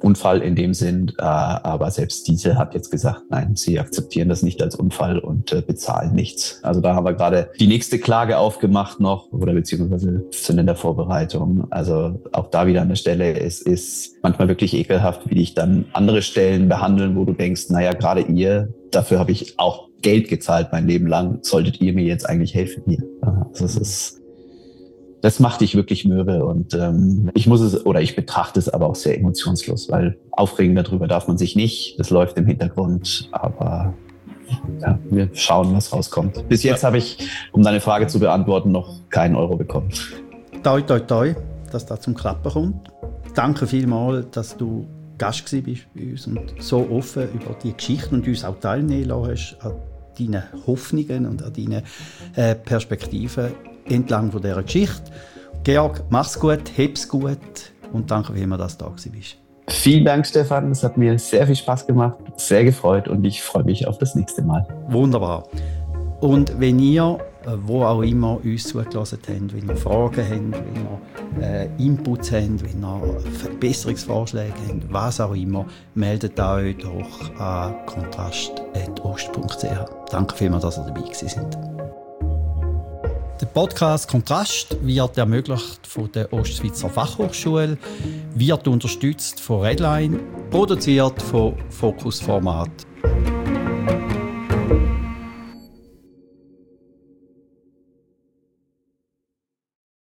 Speaker 1: Unfall in dem Sinn, aber selbst diese hat jetzt gesagt, nein, sie akzeptieren das nicht als Unfall und bezahlen nichts. Also da haben wir gerade die nächste Klage aufgemacht noch oder beziehungsweise sind in der Vorbereitung. Also auch da wieder an der Stelle, es ist manchmal wirklich ekelhaft, wie dich dann andere Stellen behandeln, wo du denkst, naja, gerade ihr, dafür habe ich auch Geld gezahlt mein Leben lang, solltet ihr mir jetzt eigentlich helfen hier. Also das macht dich wirklich mürbe und ich betrachte es aber auch sehr emotionslos, weil aufregen darüber darf man sich nicht, das läuft im Hintergrund, aber ja, wir schauen, was rauskommt. Bis jetzt habe ich, um deine Frage zu beantworten, noch keinen Euro bekommen.
Speaker 2: Toi, toi, toi, dass das zum Klappen kommt. Danke vielmals, dass du Gast bist bei uns und so offen über die Geschichte und uns auch teilnehmen lassen hast an deinen Hoffnungen und an deinen Perspektiven entlang von dieser Geschichte. Georg, mach's gut, hab's gut und danke vielmals, dass du da bist.
Speaker 1: Vielen Dank, Stefan. Es hat mir sehr viel Spaß gemacht, sehr gefreut und ich freue mich auf das nächste Mal.
Speaker 2: Wunderbar. Und wenn ihr, wo auch immer, uns zugelassen habt, wenn ihr Fragen habt, wenn ihr Inputs habt, wenn ihr Verbesserungsvorschläge habt, was auch immer, meldet euch doch an kontrast@ost.ch. Danke vielmals, dass ihr dabei gewesen seid. Der Podcast Kontrast wird ermöglicht von der Ostschweizer Fachhochschule, wird unterstützt von Redline, produziert von Fokus Format.